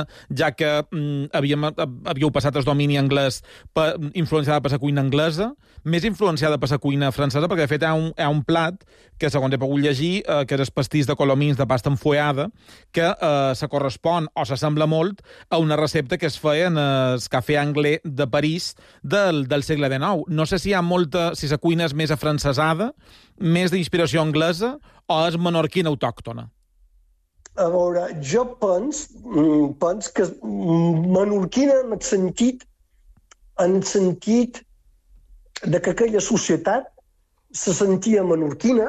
Speaker 17: ja que mm, havíem, havíeu passat el domini anglès per, influenciada per la cuina anglesa, més influenciada per la cuina francesa, perquè de fet hi ha un, hi ha un plat que, segons he pogut llegir, eh, que és el pastís de colomins de pasta enfueada, que eh, se correspon o s'assembla molt a una recepta que es feia en el cafè anglès de París del, del segle dinou. No sé si hi ha molta, si la cuina és més afrancesada, més d'inspiració anglesa, o és menorquina autòctona?
Speaker 18: A veure, jo pens, pens que menorquina en el sentit, en el sentit de que aquella societat se sentia menorquina,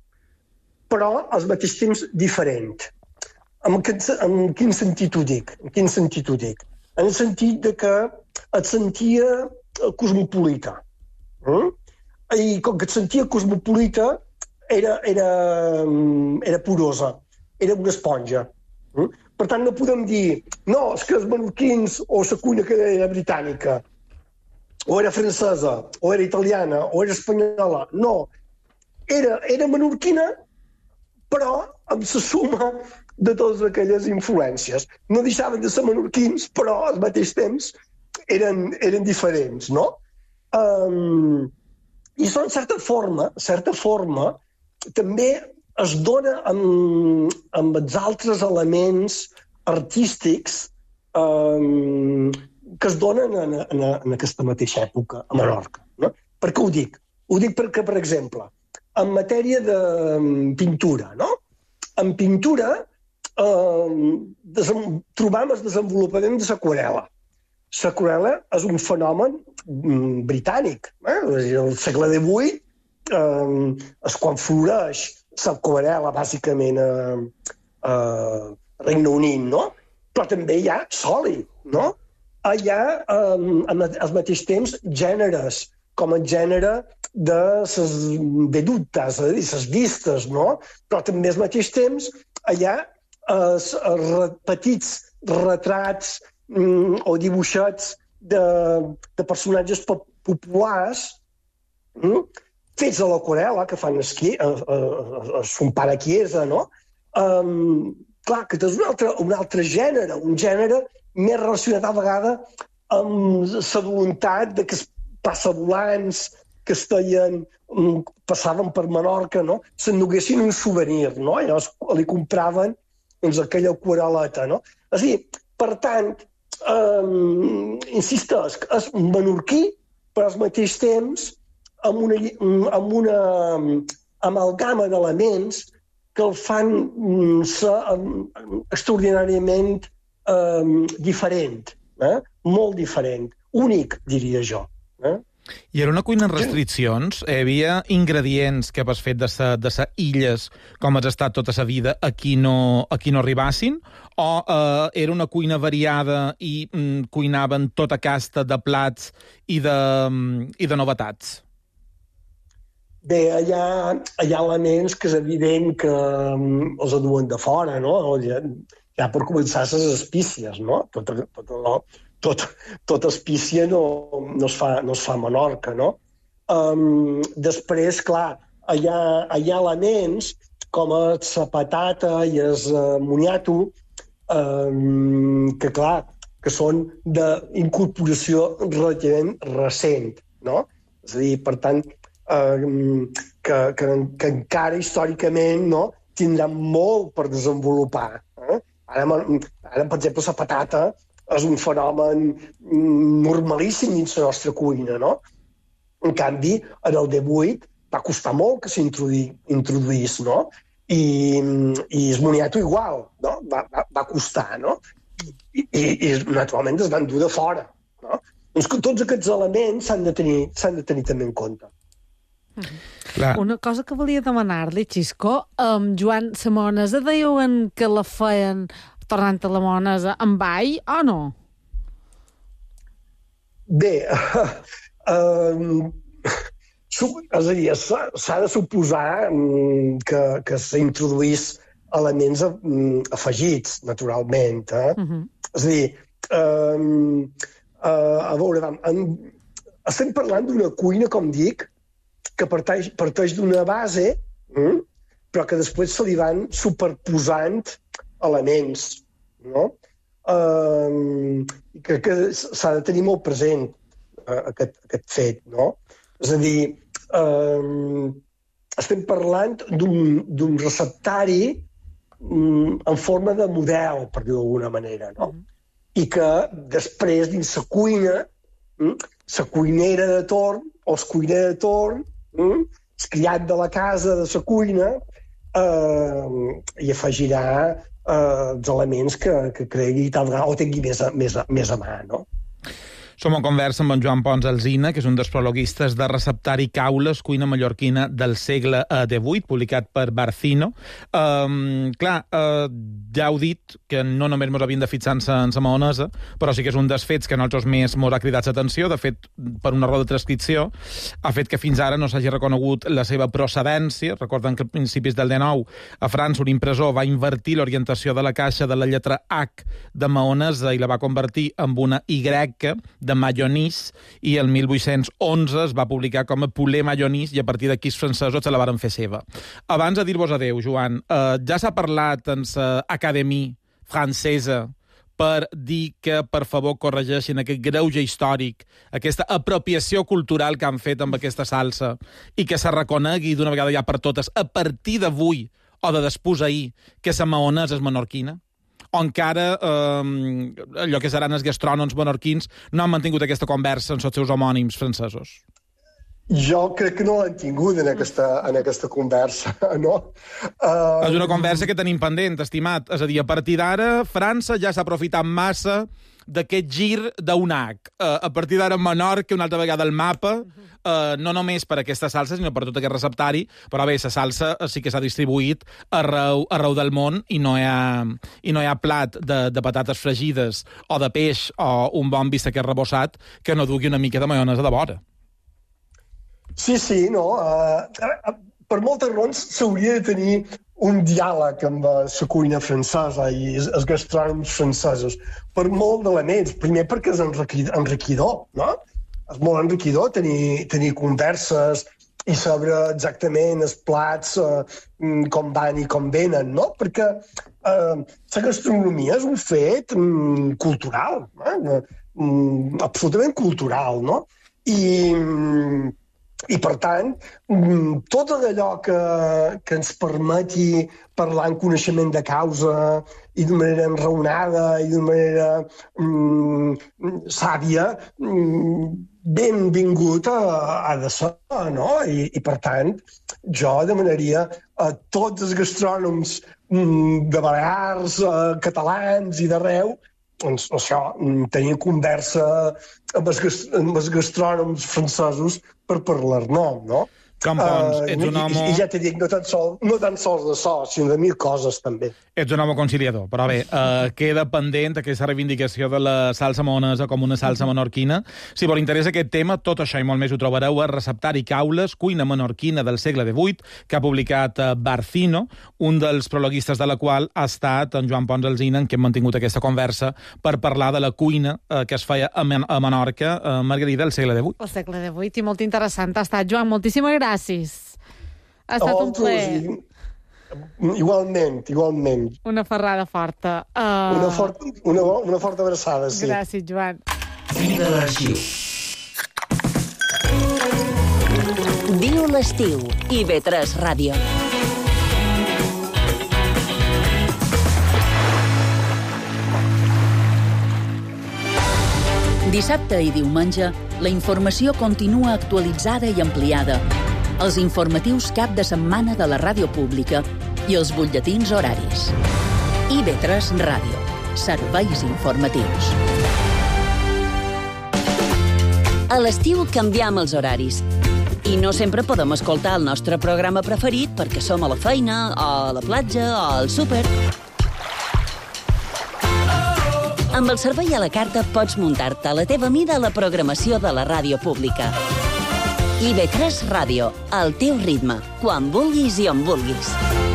Speaker 18: però al mateix temps diferent. En quin, en quin sentit ho dic? En quin sentit ho dic? En el sentit de que et sentia cosmopolita. Mm? I com que et sentia cosmopolita, era, era, era porosa, era una esponja. Mm? Per tant, no podem dir, no, és que els menorquins o la cuina que era britànica, o era francesa, o era italiana, o era espanyola. No, era, era menorquina, però amb la suma de totes aquelles influències. No deixaven de ser menorquins, però al mateix temps eren, eren diferents, no? Um, I són, certa forma, certa forma, també es dona amb, amb els altres elements artístics um, que es donen en, en, en aquesta mateixa època, a Menorca. No? Per què ho dic? Ho dic perquè, per exemple, en matèria de pintura, no? En pintura eh, desem, trobam el desenvolupament de l'aquarel·la. L'aquarel·la és un fenomen mm, britànic. Eh? El segle divuit eh, és quan floreix l'aquarel·la, bàsicament, a, a Regne Unit, no? Però també hi ha sòlid, no? Hi ha, eh, al mateix temps, gèneres, com el gènere de les vedutes, és a dir, les vistes, no? Però també al mateix temps hi ha eh, petits retrats mm, o dibuixats de, de personatges populars mm, fets a l'aquarel·la, que fan esquí, a, a, a son pare Chiesa, no? Um, clar, que és un altre, un altre gènere, un gènere més relacionat a vegada amb la voluntat de que es passavolants que es deien, passaven per Menorca, no? S'enduguessin un souvenir, no? I llavors li compraven doncs, aquella aquarel·leta, no? És a dir, per tant, eh, insisteix, és menorquí, però al mateix temps amb una, amb una amalgama d'elements que el fan ser extraordinàriament eh, diferent, eh? Molt diferent, únic, diria jo. Eh?
Speaker 17: I era una cuina amb restriccions? Hi havia ingredients que per fet de sa, de sa illes, com has estat tota sa vida, aquí no, aquí no arribassin? O eh, era una cuina variada i mm, cuinaven tota casta de plats i de, i de novetats?
Speaker 18: Bé, hi ha, hi ha elements que és evident que um, els aduen de fora, no? Ja, ja per començar les espícies, no? Tot, tot, tot, tot espícia no, no, es fa, no es fa a Menorca, no? Um, després, clar, hi ha, hi ha elements com la patata i el moniato um, que, clar, que són d'incorporació relativament recent, no? És a dir, per tant, Uh, que, que, que encara històricament no, tindran molt per desenvolupar. Eh? Ara, ara, per exemple, la patata és un fenomen normalíssim dins la nostra cuina, no? En canvi, en el divuit va costar molt que s'introduís, no? I, i el moniato igual, no? Va, va, va costar, no? I, i, i naturalment es van dur de fora, no? Doncs que tots aquests elements s'han de tenir, s'han de tenir també en compte.
Speaker 16: Clar. Una cosa que volia demanar-li, Xisco, um, Joan, la monesa deien que la feien, tornant a la monesa, amb all o no?
Speaker 18: Bé, uh, um, és a dir, s'ha de suposar um, que, que s'introduís elements um, afegits, naturalment. Eh? Uh-huh. És a dir, um, uh, a veure, en, estem parlant d'una cuina, com dic, que parteix, parteix d'una base, mm? però que després se li van superposant elements. No? eh, que, que s'ha de tenir molt present eh, aquest, aquest fet, no? És a dir, eh, estem parlant d'un receptari mm, en forma de model, per dir-ho d'alguna manera, no? Mm. I que després dins la cuina, mm, la cuinera de torn, o el cuiner de torn, mm, el criat de la casa, de la cuina, eh, hi afegirà eh, els elements que, que cregui tal vegada o tingui més a, més a, més a mà, no?
Speaker 17: Som en conversa amb en Joan Pons Alsina, que és un dels prologuistes de Receptari Caules, cuina mallorquina del segle divuit, publicat per Barcino. Um, clar, uh, ja heu dit que no només mos havien de fixar en la maonesa, però sí que és un dels fets que a nosaltres més mos ha cridat l'atenció. De fet, per un error de transcripció, ha fet que fins ara no s'hagi reconegut la seva procedència. Recorden que a principis del dinou a França un impressor va invertir l'orientació de la caixa de la lletra H de maonesa i la va convertir en una Y de mayonís, i el mil vuit-cents onze es va publicar com a poulet mayonís, i a partir d'aquí els francesos se la varen fer seva. Abans de dir-vos adeu, Joan, eh, ja s'ha parlat en l'acadèmia francesa per dir que, per favor, corregeixin aquest greuge històric, aquesta apropiació cultural que han fet amb aquesta salsa, i que se reconegui d'una vegada ja per totes, a partir d'avui o de després ahir, que la maonesa és menorquina? O encara eh, allò que seran els gastrònoms menorquins no han mantingut aquesta conversa amb els seus homònims francesos?
Speaker 18: Jo crec que no l'han tingut en aquesta, en aquesta conversa, no? Uh...
Speaker 17: És una conversa que tenim pendent, estimat. És a dir, a partir d'ara, França ja s'ha aprofitat massa d'aquest gir d'un H. Uh, a partir d'ara, Menorca, una altra vegada el mapa, uh, no només per aquesta salsa, sinó per tot aquest receptari, però bé, la salsa sí que s'ha distribuït arreu, arreu del món, i no hi ha, i no hi ha plat de, de patates fregides o de peix o un bon bistec rebossat que no dugui una mica de maionesa de vora.
Speaker 18: Sí, sí, no. Uh, per moltes raons s'hauria de tenir un diàleg amb la cuina francesa i els gastrònoms francesos, per molt d'elements. Primer perquè és enriquidor, no? És molt enriquidor tenir, tenir converses i saber exactament els plats, eh, com van i com venen, no? Perquè eh, la gastronomia és un fet mm, cultural, eh? mm, absolutament cultural, no? I... Mm, I, per tant, tot allò que, que ens permeti parlar en coneixement de causa i d'una manera enraonada i d'una manera mm, sàvia, mm, benvingut a, a de ser, no? I, I, per tant, jo demanaria a tots els gastrònoms mm, de Balears, eh, catalans i d'arreu, doncs, això, tenir conversa amb els, amb els gastrònoms francesos per parlar-ne, no?
Speaker 17: Com Pons, ets un home...
Speaker 18: I, i ja t'he dit, no tan, sol, no tan sols de so, sinó de mil coses, també.
Speaker 17: Ets un home conciliador, però bé, eh, queda pendent aquesta reivindicació de la salsa maonesa com una salsa menorquina. Si vos interessa aquest tema, tot això i molt més ho trobareu a Receptari Caules, cuina menorquina del segle divuit, que ha publicat eh, Barcino, un dels prologuistes de la qual ha estat en Joan Pons Alsina, en què hem mantingut aquesta conversa per parlar de la cuina eh, que es feia a, Men a Menorca, a Margarida, del segle divuit.
Speaker 16: El segle divuit, i molt interessant ha estat. Joan, moltíssimes gràcies. Gràcies. Ha estat un plaer.
Speaker 18: Igualment, igualment.
Speaker 16: Una ferrada forta. Uh...
Speaker 18: Una, fort, una, una forta abraçada, sí.
Speaker 16: Gràcies, Joan.
Speaker 4: Fi de l'arxiu.
Speaker 1: Viu l'estiu. I ve tres Ràdio. Dissabte i diumenge, la informació continua actualitzada i ampliada. Els informatius cap de setmana de la ràdio pública i els butlletins horaris. I ve tres Ràdio. Serveis informatius. A l'estiu canviem els horaris. I no sempre podem escoltar el nostre programa preferit perquè som a la feina, o a la platja, o al súper. Amb el servei a la carta pots muntar-te a la teva mida la programació de la ràdio pública. I ve tres Ràdio, al teu ritme, quan vulguis i on vulguis.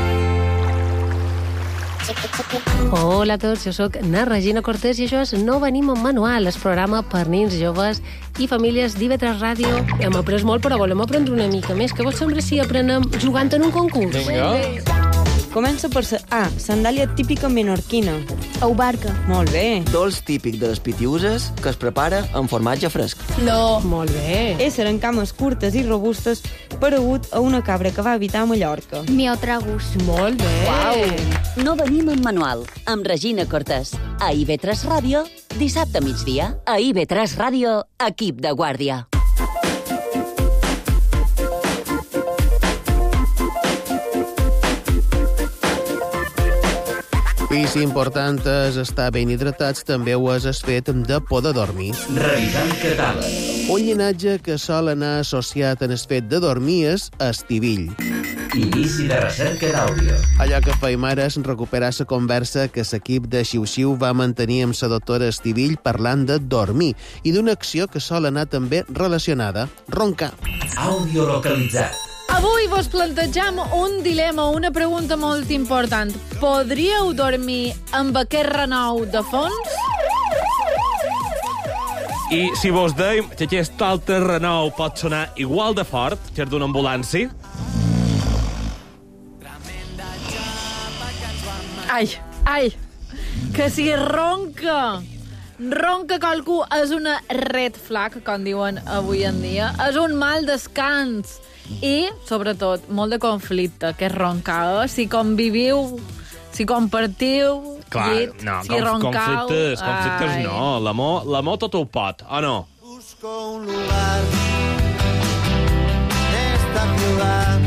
Speaker 11: Hola a tots, jo sóc na Regina Cortés i això és No venim amb manual, el programa per nens, joves i famílies d'I V tres Ràdio. Hem après molt, però volem aprendre una mica més. Què vos sembla si aprenem jugant en un concurs?
Speaker 17: Vinga.
Speaker 19: Comença per sa... A, sandàlia típica menorquina.
Speaker 20: Ou barca.
Speaker 19: Molt bé.
Speaker 21: Dolç típic de les Pitiuses que es prepara amb formatge fresc.
Speaker 20: Flor.
Speaker 19: Molt bé. Ésser en cames curtes i robustes paregut a una cabra que va habitar a Mallorca.
Speaker 20: Miotragus.
Speaker 19: Molt bé.
Speaker 1: Uau. No venim amb manual, amb Regina Cortés. A I V tres Ràdio, dissabte a migdia. A I V tres Ràdio, equip de guàrdia.
Speaker 3: I si important és estar ben hidratats, també ho és el fet de poder dormir.
Speaker 4: Revisant catàleg.
Speaker 3: Un llinatge que sol anar associat en el fet de dormir és estivill.
Speaker 4: Inici de recerca d'àudio.
Speaker 3: Allò que feim ara és recuperar la conversa que l'equip de Xiu-Xiu va mantenir amb la doctora Estivill parlant de dormir i d'una acció que sol anar també relacionada, roncar.
Speaker 4: Àudio localitzat.
Speaker 16: Avui vos plantegem un dilema, una pregunta molt important. Podríeu dormir amb aquest renou de fons?
Speaker 22: I si vos deim que aquest altre renou pot sonar igual de fort que d'una ambulància?
Speaker 16: Ai, ai, que si ronca, ronca qualcú és una red flag, com diuen avui en dia. És un mal descans. I, sobretot, molt de conflicte, que és roncar. Si conviviu, si compartiu,
Speaker 22: Clar,
Speaker 16: llit,
Speaker 22: no,
Speaker 16: si roncau...
Speaker 22: conflictes, conflictes
Speaker 16: ai.
Speaker 22: no. L'amor, l'amor tot ho pot, o no?
Speaker 23: Busco un lugar esta ciudad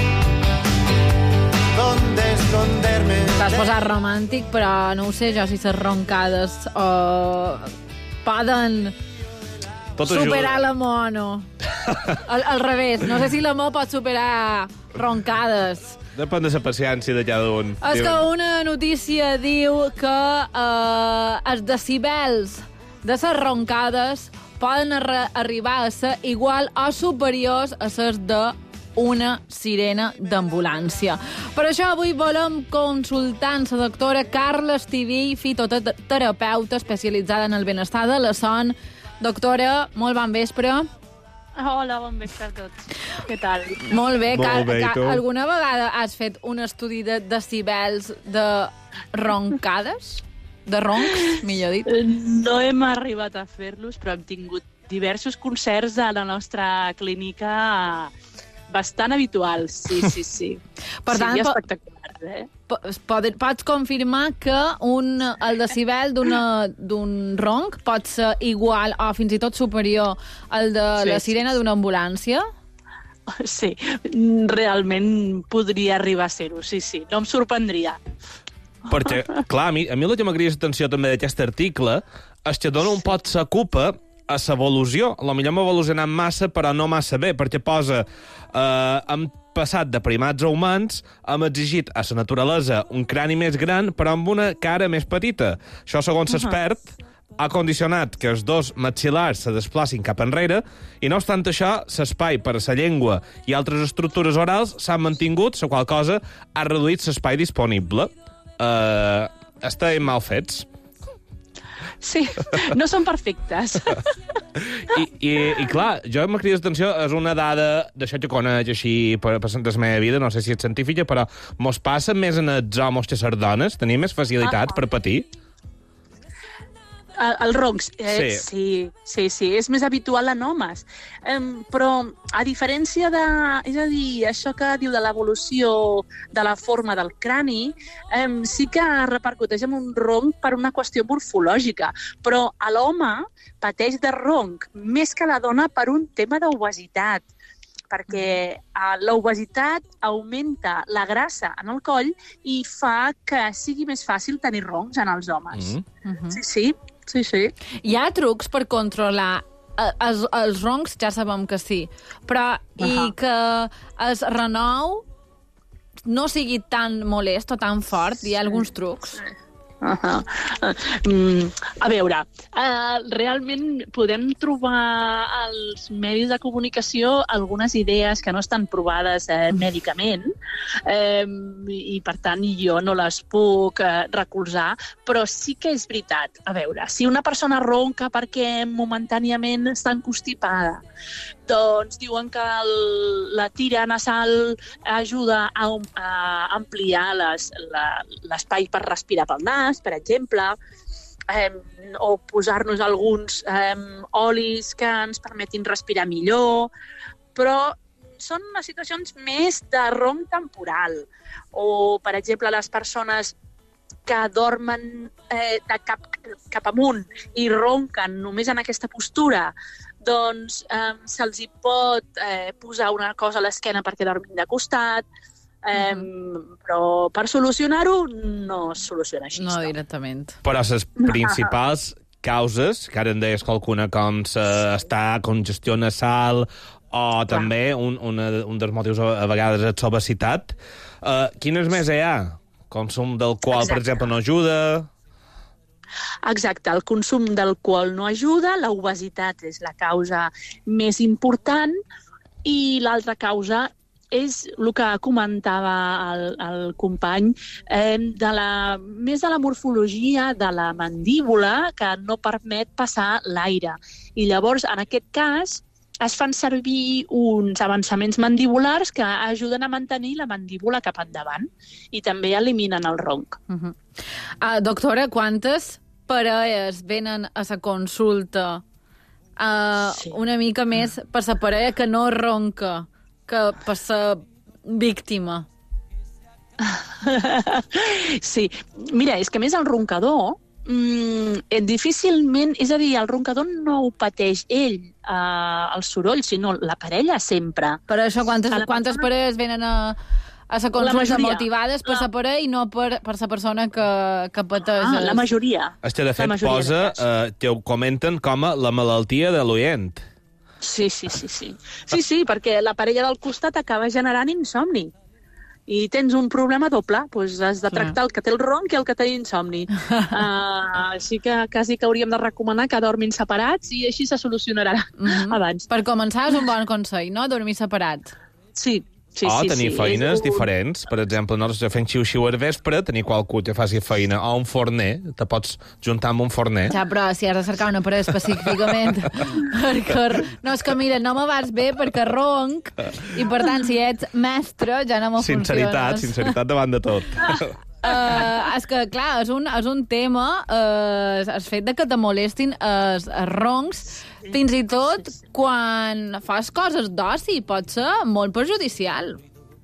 Speaker 23: donde esconderme.
Speaker 16: T'has posat romàntic, però no ho sé jo si les roncades uh, poden
Speaker 22: Tot
Speaker 16: superar
Speaker 22: ajuda.
Speaker 16: l'amor o no. Al, al revés, no sé si l'amor pot superar roncades.
Speaker 22: Depèn de la paciència de cada un.
Speaker 16: És que una notícia diu que uh, els decibels de les roncades poden arri arribar a ser igual o superiors a les de una sirena d'ambulància. Per això avui volem consultar amb la doctora Carla Estivill, fitoterapeuta especialitzada en el benestar de la son. Doctora, molt bon vespre.
Speaker 24: Hola, bon vespre a tots. Què tal?
Speaker 16: Molt bé.
Speaker 22: Molt
Speaker 16: Car
Speaker 22: bé, i tu?
Speaker 16: Alguna vegada has fet un estudi de decibels de roncades? De roncs, millor dit?
Speaker 24: No hem arribat a fer-los, però hem tingut diversos concerts a la nostra clínica bastant habituals, sí, sí, sí.
Speaker 16: Per tant,
Speaker 24: sí,
Speaker 16: po-
Speaker 24: espectaculars, eh?
Speaker 16: Pot, pots confirmar que un, el decibel d'un ronc pot ser igual o fins i tot superior al de
Speaker 24: Sí,
Speaker 16: la
Speaker 24: sí,
Speaker 16: sirena d'una ambulància?
Speaker 24: Sí, realment podria arribar a ser-ho, sí, sí. No em sorprendria.
Speaker 22: Perquè, clar, a mi, a mi el que m'agrada l'atenció també d'aquest article és que dona un pot sa culpa a l'evolució. A lo millor hem evolucionat massa, però no massa bé, perquè posa... Eh, hem passat de primats a humans, hem exigit a la naturalesa un crani més gran, però amb una cara més petita. Això, segons l'expert, ha condicionat que els dos maxil·lars se desplacin cap enrere i, no obstant això, l'espai per a la llengua i altres estructures orals s'han mantingut, la qual cosa ha reduït l'espai disponible. Uh, estem mal fets.
Speaker 24: Sí, no són perfectes.
Speaker 22: I, i, i clar, jo m'ha cridat l'atenció, és una dada d'això que conec així per, per la meva vida, no sé si és científica, però mos passa més en els homes que les dones? Tenim més facilitats ah. per patir?
Speaker 24: El, el roncs, eh?
Speaker 22: Sí.
Speaker 24: sí, sí, sí, és més habitual en homes. Um, però, a diferència de... És a dir, això que diu de l'evolució de la forma del crani, um, sí que repercuteix en un ronc per una qüestió morfològica, però a l'home pateix de ronc més que la dona per un tema d'obesitat, perquè uh, l'obesitat augmenta la grassa en el coll i fa que sigui més fàcil tenir roncs en els homes.
Speaker 22: Mm.
Speaker 24: Uh-huh. Sí, sí. Sí, sí.
Speaker 16: Hi ha trucs per controlar eh, els, els roncs, ja sabem que sí, però uh-huh. i que el renou no sigui tan molest o tan fort, hi ha alguns trucs?
Speaker 24: Uh-huh. Uh, a veure, uh, realment podem trobar als medis de comunicació algunes idees que no estan provades uh, mèdicament, eh, i per tant jo no les puc eh, recolzar, però sí que és veritat. A veure, si una persona ronca perquè momentàniament està encostipada, doncs diuen que el, la tira nasal ajuda a, a ampliar les, la, l'espai per respirar pel nas, per exemple, eh, o posar-nos alguns eh, olis que ens permetin respirar millor, però són les situacions més de ronc temporal. O, per exemple, les persones que dormen eh, de cap, cap amunt i ronquen només en aquesta postura, doncs eh, se'ls hi pot eh, posar una cosa a l'esquena perquè dormin de costat, eh, mm. però per solucionar-ho no es soluciona així.
Speaker 11: No, directament.
Speaker 22: Però les principals causes, que ara en deies qualcuna com està congestió nasal o també un, una, un dels motius a vegades és l'obesitat, eh, quines més hi ha? Consum d'alcohol, per exemple, no ajuda...
Speaker 24: Exacte, el consum d'alcohol no ajuda, l'obesitat és la causa més important i l'altra causa és el que comentava el, el company, eh, de la, més de la morfologia de la mandíbula que no permet passar l'aire. I llavors, en aquest cas, es fan servir uns avançaments mandibulars que ajuden a mantenir la mandíbula cap endavant i també eliminen el ronc.
Speaker 11: Uh -huh. uh, doctora, quantes parelles venen a la consulta uh, sí. una mica més per la parella que no ronca que per la víctima?
Speaker 24: Sí, mira, és que més el roncador mm, difícilment, és a dir, el roncador no ho pateix ell, eh, el soroll, sinó la parella sempre.
Speaker 11: Per això, quantes, quantes parelles venen a, a la consulta motivades per la parella i no per, per la persona que, que pateix?
Speaker 24: Ah, la majoria.
Speaker 22: És que, de fet, posa, eh, que ho comenten com a la malaltia de l'oient.
Speaker 24: Sí, sí, sí, sí. Sí, sí, perquè la parella del costat acaba generant insomni. I tens un problema doble, doncs has de tractar el que té el ronc i el que té insomni. Uh, així que quasi que hauríem de recomanar que dormin separats i així se solucionarà mm-hmm. abans.
Speaker 11: Per començar és un bon consell, no?, dormir separats.
Speaker 24: Sí. Sí,
Speaker 22: o
Speaker 24: sí,
Speaker 22: tenir
Speaker 24: sí,
Speaker 22: feines
Speaker 24: un...
Speaker 22: diferents. Per exemple, nosaltres fem xiu-xiu al vespre, tenir qualcú que faci feina o un forner, te pots juntar amb un forner.
Speaker 11: Ja, però si has de cercar una parella específicament perquè... No, és que mira, no me vas bé perquè ronc i per tant, si ets mestre, ja no me
Speaker 22: sinceritat,
Speaker 11: funciones.
Speaker 22: Sinceritat davant de tot.
Speaker 11: Uh, és que, clar, és un, és un tema, uh, el fet de que te molestin els, els roncs, fins i tot quan fas coses d'oci, pot ser molt perjudicial.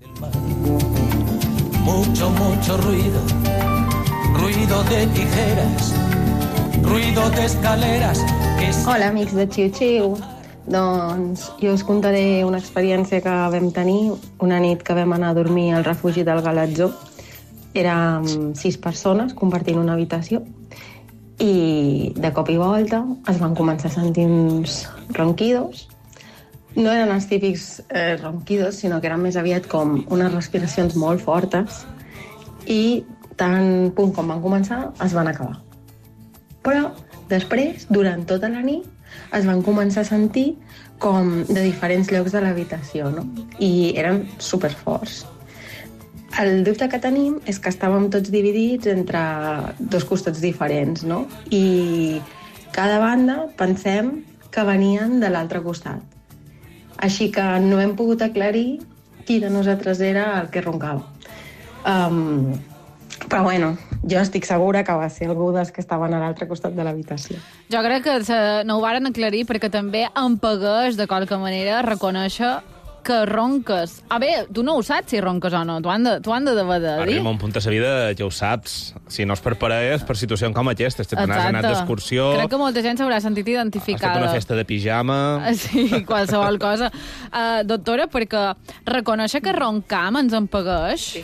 Speaker 23: Mucho, mucho ruido, ruido de tijeras, ruido de escaleras... Que...
Speaker 2: Hola, amics de Xiu Xiu. Doncs jo us contaré una experiència que vam tenir una nit que vam anar a dormir al refugi del Galatzó. Érem sis persones compartint una habitació i de cop i volta es van començar a sentir uns ronquidos. No eren els típics eh, ronquidos, sinó que eren més aviat com unes respiracions molt fortes i tan punt com van començar es van acabar. Però després, durant tota la nit, es van començar a sentir com de diferents llocs de l'habitació, no? I eren superforts. El dubte que tenim és que estàvem tots dividits entre dos costats diferents, no? I cada banda pensem que venien de l'altre costat. Així que no hem pogut aclarir qui de nosaltres era el que roncava. Um, però bueno, jo estic segura que va ser algú dels que estaven a l'altre costat de l'habitació.
Speaker 11: Jo crec que no ho varen aclarir perquè també em pegués de qualque manera reconèixer que ronques. A bé, tu no ho saps si ronques o no, t'ho han de, t'ho han de haver de dir.
Speaker 22: Arriba un punt de la vida que ho saps. Si no és per parelles, per situacions com aquestes. Te n'has anat d'excursió...
Speaker 11: Crec que molta gent s'haurà sentit identificada.
Speaker 22: Has fet una festa de pijama...
Speaker 11: Sí, qualsevol cosa. Uh, doctora, perquè reconèixer que roncam ens en pegueix... Sí.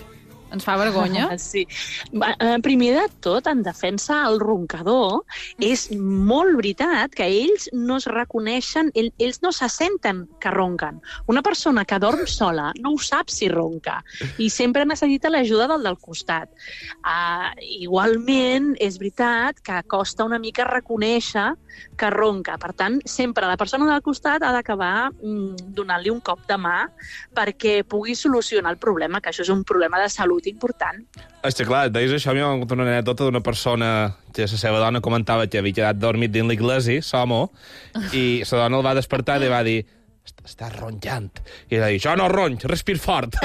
Speaker 11: Ens fa vergonya.
Speaker 24: Sí. Primer de tot, en defensa el roncador, és molt veritat que ells no es reconeixen, ells no se senten que ronquen. Una persona que dorm sola no ho sap si ronca i sempre necessita l'ajuda del del costat. Uh, igualment, és veritat que costa una mica reconèixer que ronca. Per tant, sempre la persona del costat ha d'acabar mm, donant-li un cop de mà perquè pugui solucionar el problema, que això és un problema de salut important.
Speaker 22: És que, clar, deies això, a mi m'ha contat una anècdota d'una persona que la seva dona comentava que havia quedat dormit dins l'església, Somo, i la dona el va despertar i va dir estàs ronjant. I va dir, jo no ronj, respir fort.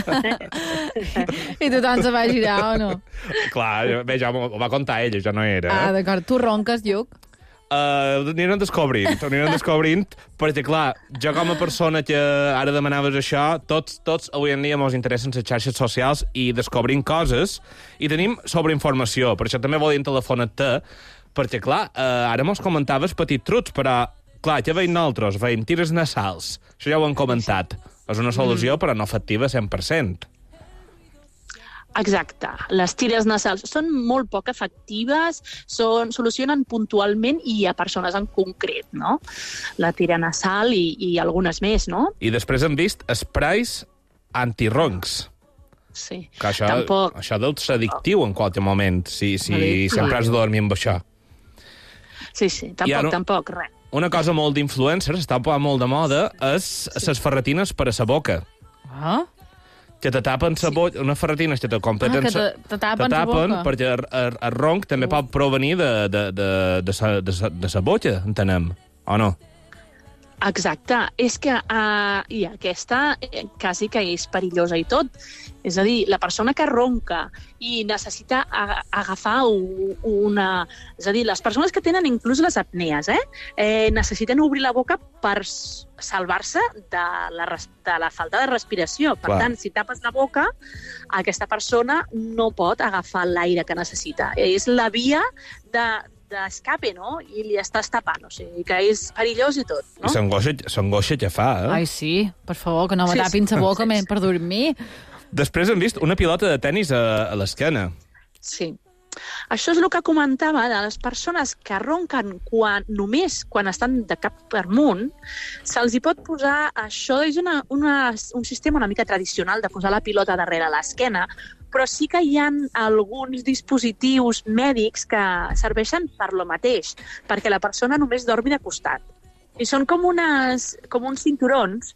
Speaker 11: I tothom se va girar, o no?
Speaker 22: Clar, bé, ja ho va contar ella, jo no era.
Speaker 11: Ah, d'acord. Tu ronques, Lluc?
Speaker 22: Uh, anirem descobrint, anirem descobrint, perquè, clar, jo com a persona que ara demanaves això, tots, tots avui en dia ens interessen les xarxes socials i descobrim coses i tenim sobreinformació. Per això també volíem telefonar-te, perquè, clar, uh, ara mos comentaves petits trucs, però, clar, què veiem nosaltres? Veiem tires nasals. Això ja ho hem comentat. És una solució, però no efectiva cent per cent.
Speaker 24: Exacte. Les tires nasals són molt poc efectives, són, solucionen puntualment i a persones en concret, no? La tira nasal i, i algunes més, no?
Speaker 22: I després hem vist sprays antironcs.
Speaker 24: Sí.
Speaker 22: Que això,
Speaker 24: Tampoc...
Speaker 22: això deu ser addictiu en qualsevol moment, si, si sempre has de dormir amb això.
Speaker 24: Sí, sí, tampoc, no... tampoc, res.
Speaker 22: Una cosa molt d'influencers, està molt de moda, és les ferretines per a la boca.
Speaker 11: Ah?
Speaker 22: Que te tapen la boca, unes ferretines que te completen...
Speaker 11: Ah, que te, te tapen la boca.
Speaker 22: Perquè el, el, el ronc també pot provenir de, de, de, de, sa, de, sa, de sa boca, entenem, o no?
Speaker 24: Exacte. És que uh, i aquesta eh, quasi que és perillosa i tot. És a dir, la persona que ronca i necessita a, agafar una... És a dir, les persones que tenen inclús les apnees, eh, eh necessiten obrir la boca per salvar-se de la, de la falta de respiració. Per Clar. tant, si tapes la boca, aquesta persona no pot agafar l'aire que necessita. És la via de... d'escape, no? I li estàs tapant, o sigui, que és perillós i tot, no?
Speaker 22: I s'angoixa que fa, eh?
Speaker 11: Ai, sí, per favor, que no me
Speaker 24: Sí,
Speaker 11: tapin
Speaker 24: sí.
Speaker 11: la boca
Speaker 24: Sí, sí.
Speaker 11: per dormir.
Speaker 22: Després hem vist una pilota de tennis a, a l'esquena.
Speaker 24: Sí. Això és el que comentava de les persones que ronquen quan, només quan estan de cap per amunt, se'ls hi pot posar... Això és una, una, un sistema una mica tradicional de posar la pilota darrere l'esquena, però sí que hi ha alguns dispositius mèdics que serveixen per lo mateix, perquè la persona només dormi de costat. I són com, unes, com uns cinturons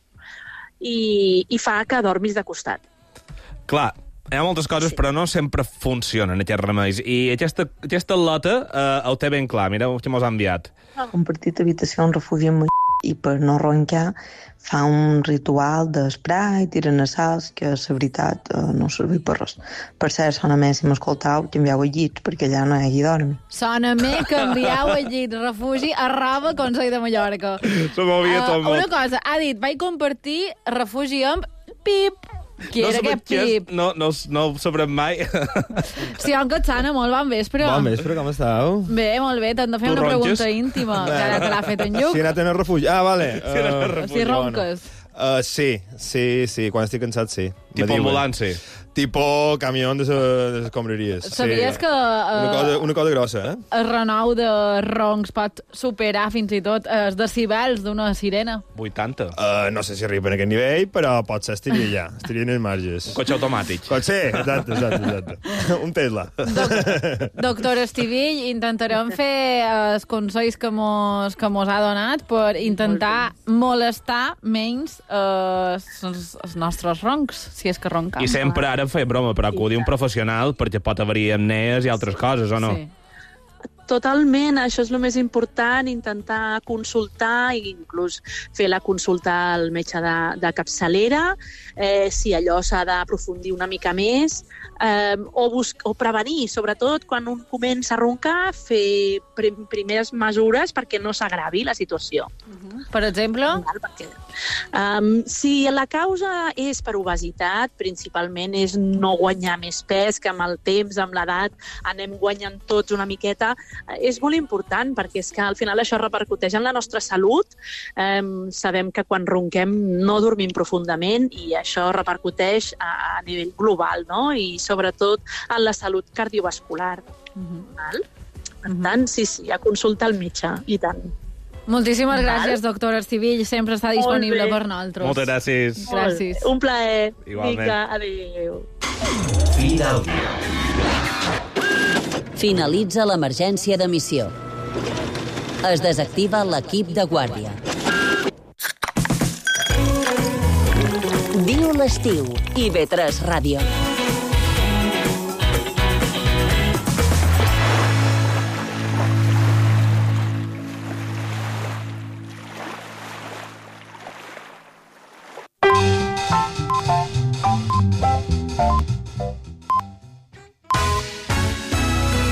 Speaker 24: i, i fa que dormis de costat.
Speaker 22: Clar, hi ha moltes coses, sí. però no sempre funcionen aquests remeis. I aquesta, aquesta lota eh, ho té ben clar. Mira que mos ha enviat.
Speaker 6: Compartit habitació en refugi amb i per no roncar fa un ritual d'esprai, tira nasals, que la veritat eh, no serveix per res. Per cert, sona més, si m'escoltau, canviau el llit, perquè allà no hi hagi dormi.
Speaker 11: Sona més que enviau el llit refugi arroba Consell de Mallorca.
Speaker 22: Se m'havia tot molt.
Speaker 11: Una cosa, ha dit, vaig compartir refugi amb pip. Qui
Speaker 22: no
Speaker 11: era aquest pip?
Speaker 22: No, no, no ho sabrem mai.
Speaker 11: Sí, on Catsana, molt bon vespre.
Speaker 7: Bon vespre, com estàu?
Speaker 11: Bé, molt bé, t'han de fer
Speaker 7: Tu
Speaker 11: una
Speaker 7: ronques?
Speaker 11: pregunta íntima, que ara te l'ha fet en Lluc.
Speaker 7: Si he anat en el refugi. Ah, vale.
Speaker 22: Si he anat en el refugi.
Speaker 11: Si ronques.
Speaker 7: Uh, sí, sí, sí, quan estic cansat, sí.
Speaker 22: Tipo ambulància.
Speaker 7: Tipo camió de les escombraries.
Speaker 11: Sabies
Speaker 7: sí.
Speaker 11: que... Uh,
Speaker 7: una, cosa, una cosa grossa, eh?
Speaker 11: El renou de roncs pot superar fins i tot els decibels d'una sirena.
Speaker 22: vuitanta.
Speaker 7: Uh, no sé si arriba a aquest nivell, però potser estaria allà. Estaria en els marges.
Speaker 22: Un cotxe automàtic.
Speaker 7: Pot ser, exacte, exacte, exacte. Un Tesla.
Speaker 11: Doc, doctor Estivill, intentarem fer els consells que mos, que mos ha donat per intentar molestar menys eh, els, els nostres roncs, si és que roncam.
Speaker 22: I sempre ara fer broma, però acudir un professional perquè pot haver-hi apnees i altres coses, o no?
Speaker 11: Sí.
Speaker 24: Totalment, això és el més important, intentar consultar i inclús fer la consulta al metge de, de capçalera, eh, si allò s'ha d'aprofundir una mica més, eh, o, busc, o prevenir, sobretot quan un comença a roncar, fer prim, primeres mesures perquè no s'agravi la situació.
Speaker 11: Uh-huh. Per exemple?
Speaker 24: Perquè, um, si la causa és per obesitat, principalment és no guanyar més pes, que amb el temps, amb l'edat, anem guanyant tots una miqueta, és molt important, perquè és que al final això repercuteix en la nostra salut. Eh, sabem que quan ronquem no dormim profundament i això repercuteix a, a nivell global, no? I sobretot en la salut cardiovascular. Mm-hmm. Val? Per tant, sí, sí, a consultar el metge, i tant.
Speaker 11: Moltíssimes gràcies, doctor Arcivill. Sempre està disponible per nosaltres.
Speaker 22: Moltes gràcies.
Speaker 11: Gràcies.
Speaker 24: Un plaer.
Speaker 22: Igualment.
Speaker 24: Vinga, adéu.
Speaker 4: Fi d'àudio.
Speaker 1: Finalitza l'emergència d'emissió. Es desactiva l'equip de guàrdia. Viu l'estiu i B tres Ràdio.